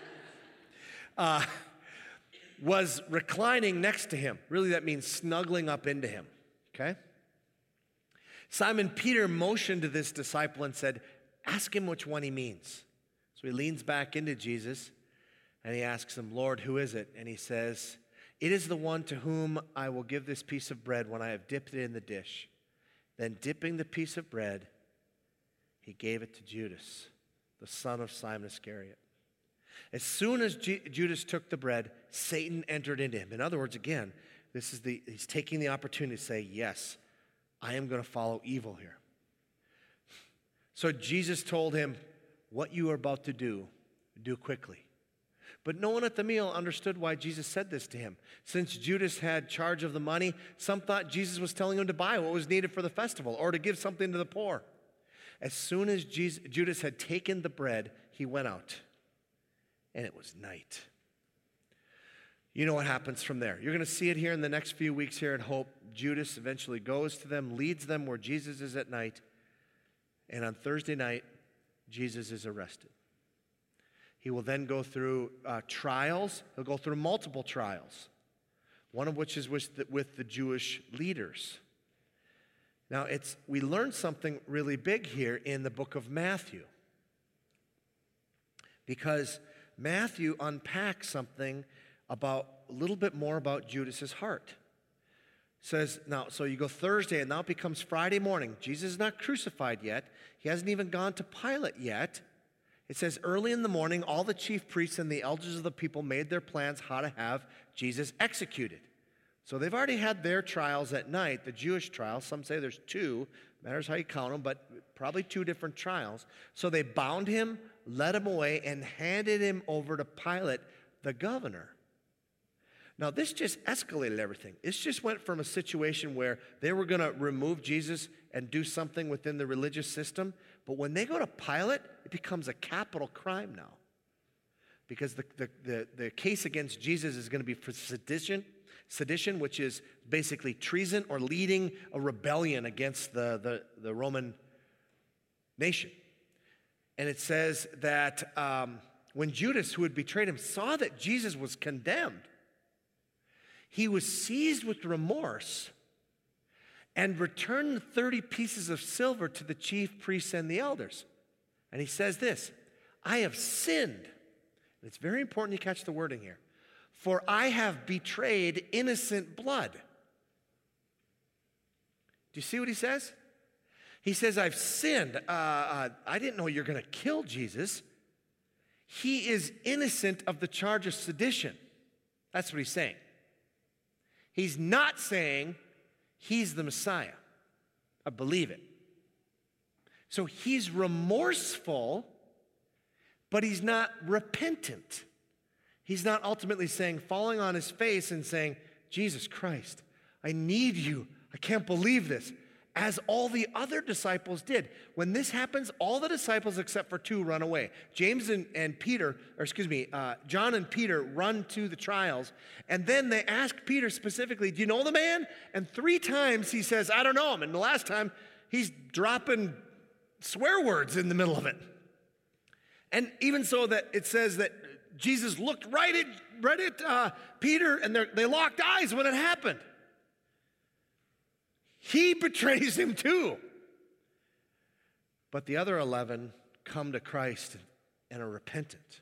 Was reclining next to him. Really, that means snuggling up into him, okay? Simon Peter motioned to this disciple and said, ask him which one he means. So he leans back into Jesus and he asks him, Lord, who is it? And he says, it is the one to whom I will give this piece of bread when I have dipped it in the dish. Then dipping the piece of bread, he gave it to Judas, the son of Simon Iscariot. As soon as Judas took the bread, Satan entered into him. In other words, again, he's taking the opportunity to say, yes, I am going to follow evil here. So Jesus told him, what you are about to do quickly. But no one at the meal understood why Jesus said this to him. Since Judas had charge of the money, some thought Jesus was telling him to buy what was needed for the festival or to give something to the poor. As soon as Judas had taken the bread, he went out. And it was night. You know what happens from there. You're going to see it here in the next few weeks here at Hope. Judas eventually goes to them, leads them where Jesus is at night. And on Thursday night, Jesus is arrested. He will then go through trials. He'll go through multiple trials, one of which is with the Jewish leaders. Now, we learn something really big here in the book of Matthew, because Matthew unpacks something a little bit more about Judas's heart. It says, now, so you go Thursday, and now it becomes Friday morning. Jesus is not crucified yet. He hasn't even gone to Pilate yet. It says, early in the morning, all the chief priests and the elders of the people made their plans how to have Jesus executed. So they've already had their trials at night, the Jewish trials. Some say there's two, matters how you count them, but probably two different trials. So they bound him, led him away, and handed him over to Pilate, the governor. Now, this just escalated everything. This just went from a situation where they were going to remove Jesus and do something within the religious system, but when they go to Pilate, it becomes a capital crime now, because the case against Jesus is going to be for sedition, which is basically treason or leading a rebellion against the Roman nation. And it says that when Judas, who had betrayed him, saw that Jesus was condemned, he was seized with remorse and returned the 30 pieces of silver to the chief priests and the elders. And he says this, I have sinned. And it's very important you catch the wording here. For I have betrayed innocent blood. Do you see what he says? He says, I've sinned. I didn't know you're going to kill Jesus. He is innocent of the charge of sedition. That's what he's saying. He's not saying he's the Messiah. I believe it. So he's remorseful, but he's not repentant. He's not ultimately saying, falling on his face and saying, Jesus Christ, I need you. I can't believe this. As all the other disciples did. When this happens, all the disciples except for two run away. John and Peter run to the trials, and then they ask Peter specifically, do you know the man? And 3 times he says, I don't know him. And the last time, he's dropping swear words in the middle of it. And even so that it says that Jesus looked right at Peter, and they locked eyes when it happened. He betrays him too. But the other 11 come to Christ and are repentant.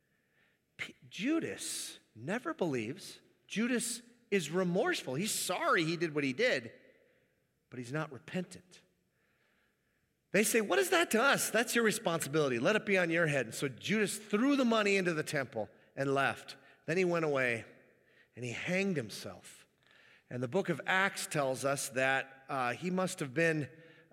Judas never believes. Judas is remorseful. He's sorry he did what he did, but he's not repentant. They say, what is that to us? That's your responsibility. Let it be on your head. And so Judas threw the money into the temple and left. Then he went away and he hanged himself. And the book of Acts tells us that he must have been,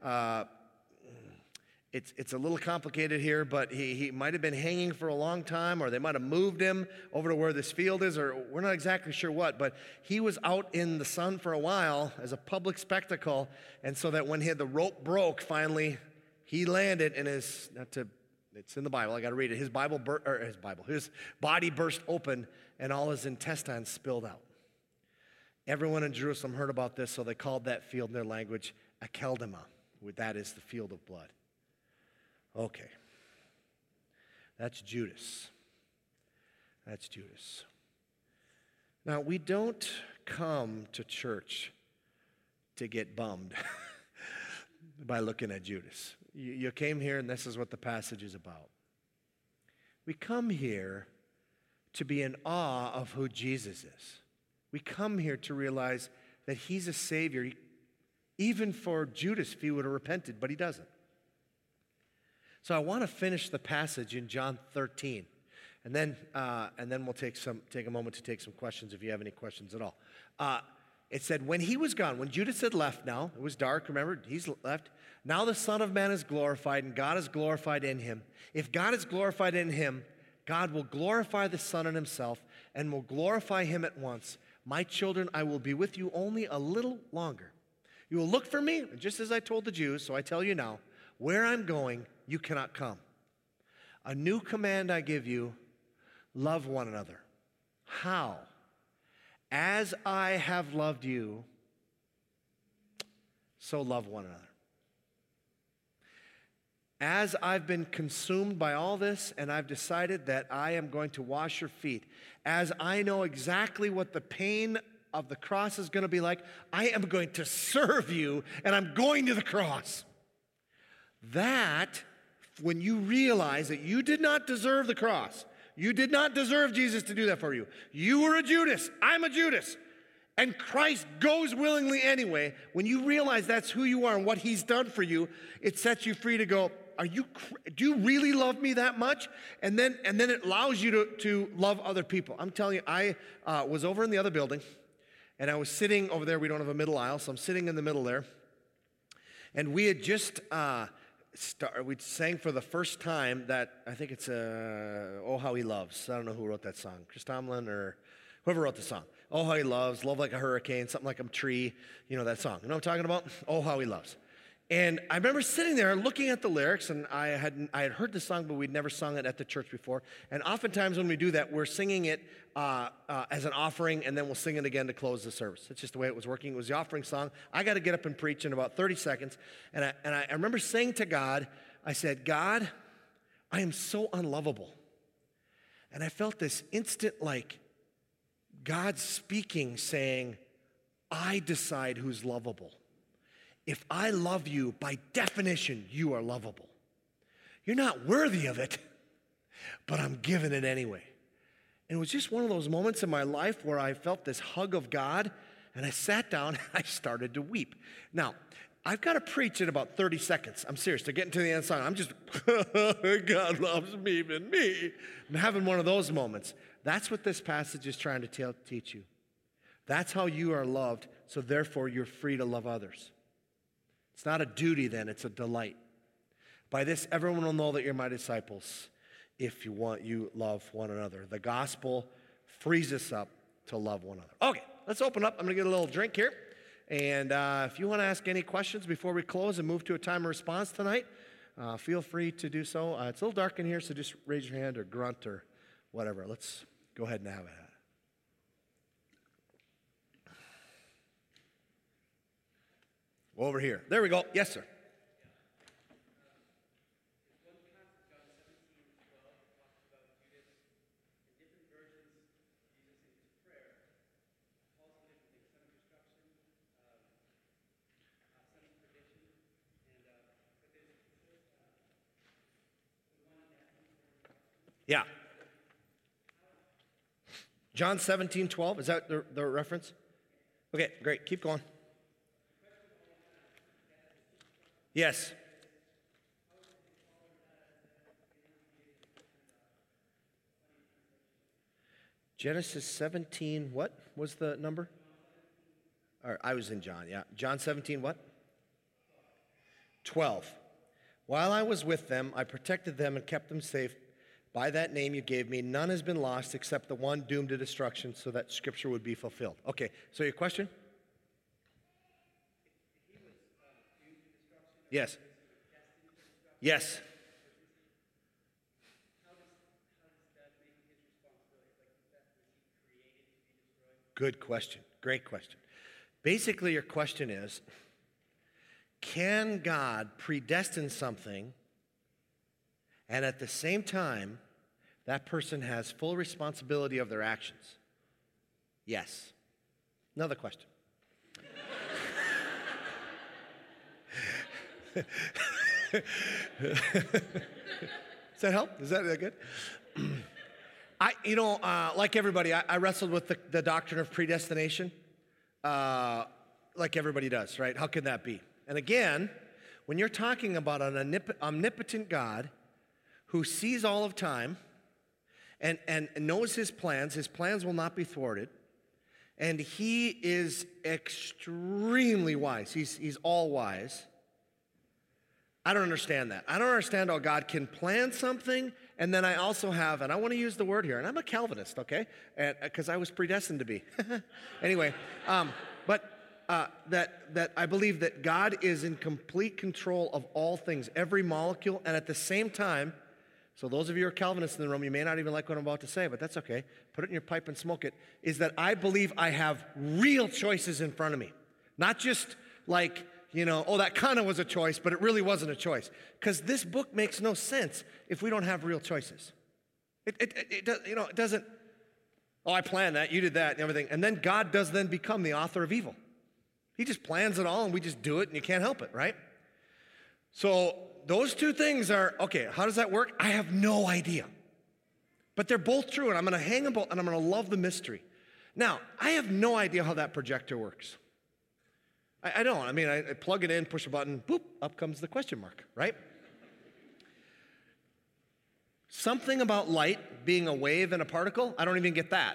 it's a little complicated here, but he might have been hanging for a long time, or they might have moved him over to where this field is, or we're not exactly sure what, but he was out in the sun for a while as a public spectacle, and so that when the rope broke, finally, he landed, and it's in the Bible, I got to read it, his body burst open, and all his intestines spilled out. Everyone in Jerusalem heard about this, so they called that field in their language Akeldama. That is the field of blood. Okay. That's Judas. That's Judas. Now, we don't come to church to get bummed by looking at Judas. You came here, and this is what the passage is about. We come here to be in awe of who Jesus is. We come here to realize that he's a Savior, even for Judas if he would have repented, but he doesn't. So I want to finish the passage in John 13, and then we'll take a moment to take some questions if you have any questions at all. It said, when he was gone, when Judas had left now, it was dark, remember, he's left. Now the Son of Man is glorified, and God is glorified in him. If God is glorified in him, God will glorify the Son in himself and will glorify him at once. My children, I will be with you only a little longer. You will look for me, just as I told the Jews, so I tell you now, where I'm going, you cannot come. A new command I give you, love one another. How? As I have loved you, so love one another. as I've been consumed by all this and I've decided that I am going to wash your feet, as I know exactly what the pain of the cross is going to be like, I am going to serve you and I'm going to the cross. That, when you realize that you did not deserve the cross, you did not deserve Jesus to do that for you. You were a Judas, I'm a Judas. And Christ goes willingly anyway. When you realize that's who you are and what he's done for you, it sets you free to go, do you really love me that much? And then it allows you to love other people. I'm telling you, I was over in the other building, and I was sitting over there. We don't have a middle aisle, so I'm sitting in the middle there. And we had just we sang for the first time that, I think it's Oh How He Loves. I don't know who wrote that song, Chris Tomlin or whoever wrote the song. Oh How He Loves, Love Like a Hurricane, something like a tree, you know that song. You know what I'm talking about? Oh How He Loves. And I remember sitting there looking at the lyrics, and I had heard the song, but we'd never sung it at the church before. And oftentimes when we do that, we're singing it as an offering, and then we'll sing it again to close the service. It's just the way it was working. It was the offering song. I got to get up and preach in about 30 seconds. And I remember saying to God, I said, God, I am so unlovable. And I felt this instant, like, God speaking, saying, I decide who's lovable. If I love you, by definition, you are lovable. You're not worthy of it, but I'm giving it anyway. And it was just one of those moments in my life where I felt this hug of God, and I sat down and I started to weep. Now, I've got to preach in about 30 seconds. I'm serious. They're getting to the end of the song. I'm just, God loves me even me. I'm having one of those moments. That's what this passage is trying to teach you. That's how you are loved, so therefore you're free to love others. It's not a duty then, it's a delight. By this, everyone will know that you're my disciples if you love one another. The gospel frees us up to love one another. Okay, let's open up. I'm going to get a little drink here. And if you want to ask any questions before we close and move to a time of response tonight, feel free to do so. It's a little dark in here, so just raise your hand or grunt or whatever. Let's go ahead and have it. Over here. There we go. Yes, sir. Yeah. John 17:12. Is that the reference? Okay, great. Keep going. Yes. Genesis 17, what was the number? Or I was in John, yeah. John 17, what? 12. While I was with them, I protected them and kept them safe. By that name you gave me, none has been lost except the one doomed to destruction, so that Scripture would be fulfilled. Okay, so your question? Yes. Yes. Good question. Great question. Basically, your question is, can God predestine something and at the same time, that person has full responsibility of their actions? Yes. Another question. Does that help? Is that good? Like everybody, I wrestled with the doctrine of predestination, like everybody does, right? How can that be? And again, when you're talking about an omnipotent God who sees all of time and knows his plans will not be thwarted, and he is extremely wise. He's all wise. I don't understand that. I don't understand how God can plan something, and then I also have, and I want to use the word here, and I'm a Calvinist, okay? Because I was predestined to be. Anyway, that I believe that God is in complete control of all things, every molecule, and at the same time, so those of you who are Calvinists in the room, you may not even like what I'm about to say, but that's okay. Put it in your pipe and smoke it, is that I believe I have real choices in front of me. Not just like oh, that kind of was a choice, but it really wasn't a choice. Because this book makes no sense if we don't have real choices. It doesn't, oh, I planned that, you did that, and everything. And then God does then become the author of evil. He just plans it all, and we just do it, and you can't help it, right? So those two things are, okay, how does that work? I have no idea. But they're both true, and I'm going to hang them both, and I'm going to love the mystery. Now, I have no idea how that projector works. I don't. I mean, I plug it in, push a button, boop, up comes the question mark, right? Something about light being a wave and a particle, I don't even get that.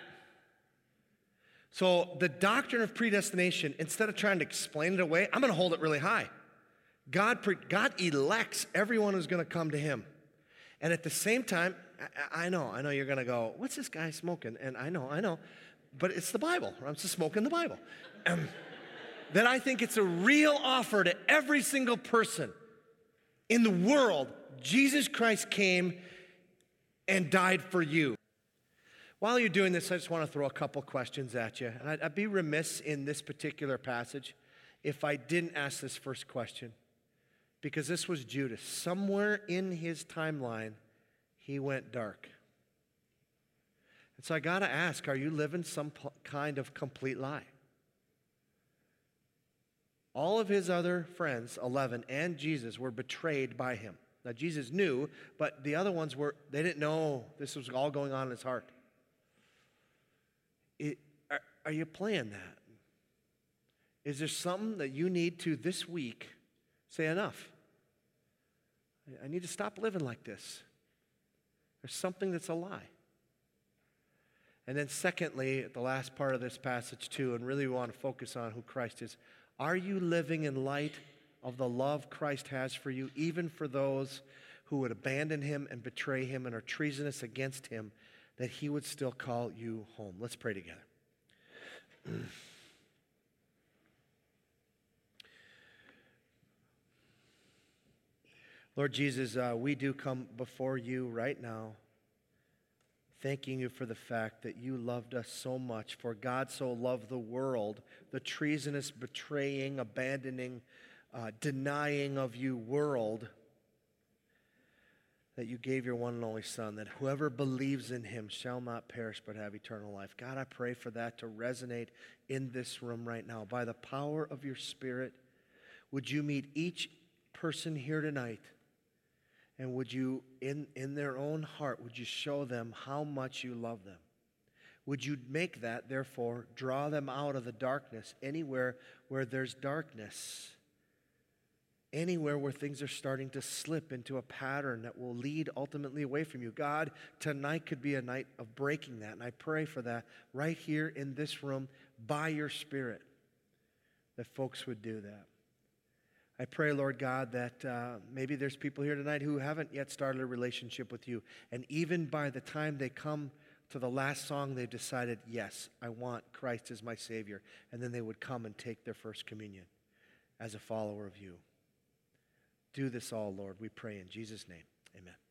So the doctrine of predestination, instead of trying to explain it away, I'm going to hold it really high. God elects everyone who's going to come to him. And at the same time, I know you're going to go, what's this guy smoking? And I know, but it's the Bible. I'm just smoking the Bible. That I think it's a real offer to every single person in the world. Jesus Christ came and died for you. While you're doing this, I just want to throw a couple questions at you. And I'd be remiss in this particular passage if I didn't ask this first question. Because this was Judas. Somewhere in his timeline, he went dark. And so I got to ask, are you living some kind of complete lie? All of his other friends, 11, and Jesus were betrayed by him. Now, Jesus knew, but the other ones they didn't know this was all going on in his heart. Are you playing that? Is there something that you need to this week say enough? I need to stop living like this. There's something that's a lie. And then secondly, the last part of this passage too, and really we want to focus on who Christ is. Are you living in light of the love Christ has for you, even for those who would abandon him and betray him and are treasonous against him, that he would still call you home? Let's pray together. Lord Jesus, we do come before you right now, thanking you for the fact that you loved us so much. For God so loved the world, the treasonous, betraying, abandoning, denying of you world, that you gave your one and only Son, that whoever believes in him shall not perish but have eternal life. God, I pray for that to resonate in this room right now. By the power of your Spirit, would you meet each person here tonight, and would you, in their own heart, would you show them how much you love them? Would you make that, therefore, draw them out of the darkness, anywhere where there's darkness, anywhere where things are starting to slip into a pattern that will lead ultimately away from you. God, tonight could be a night of breaking that, and I pray for that right here in this room by your Spirit, that folks would do that. I pray, Lord God, that maybe there's people here tonight who haven't yet started a relationship with you, and even by the time they come to the last song, they've decided, yes, I want Christ as my Savior, and then they would come and take their first communion as a follower of you. Do this all, Lord, we pray in Jesus' name. Amen.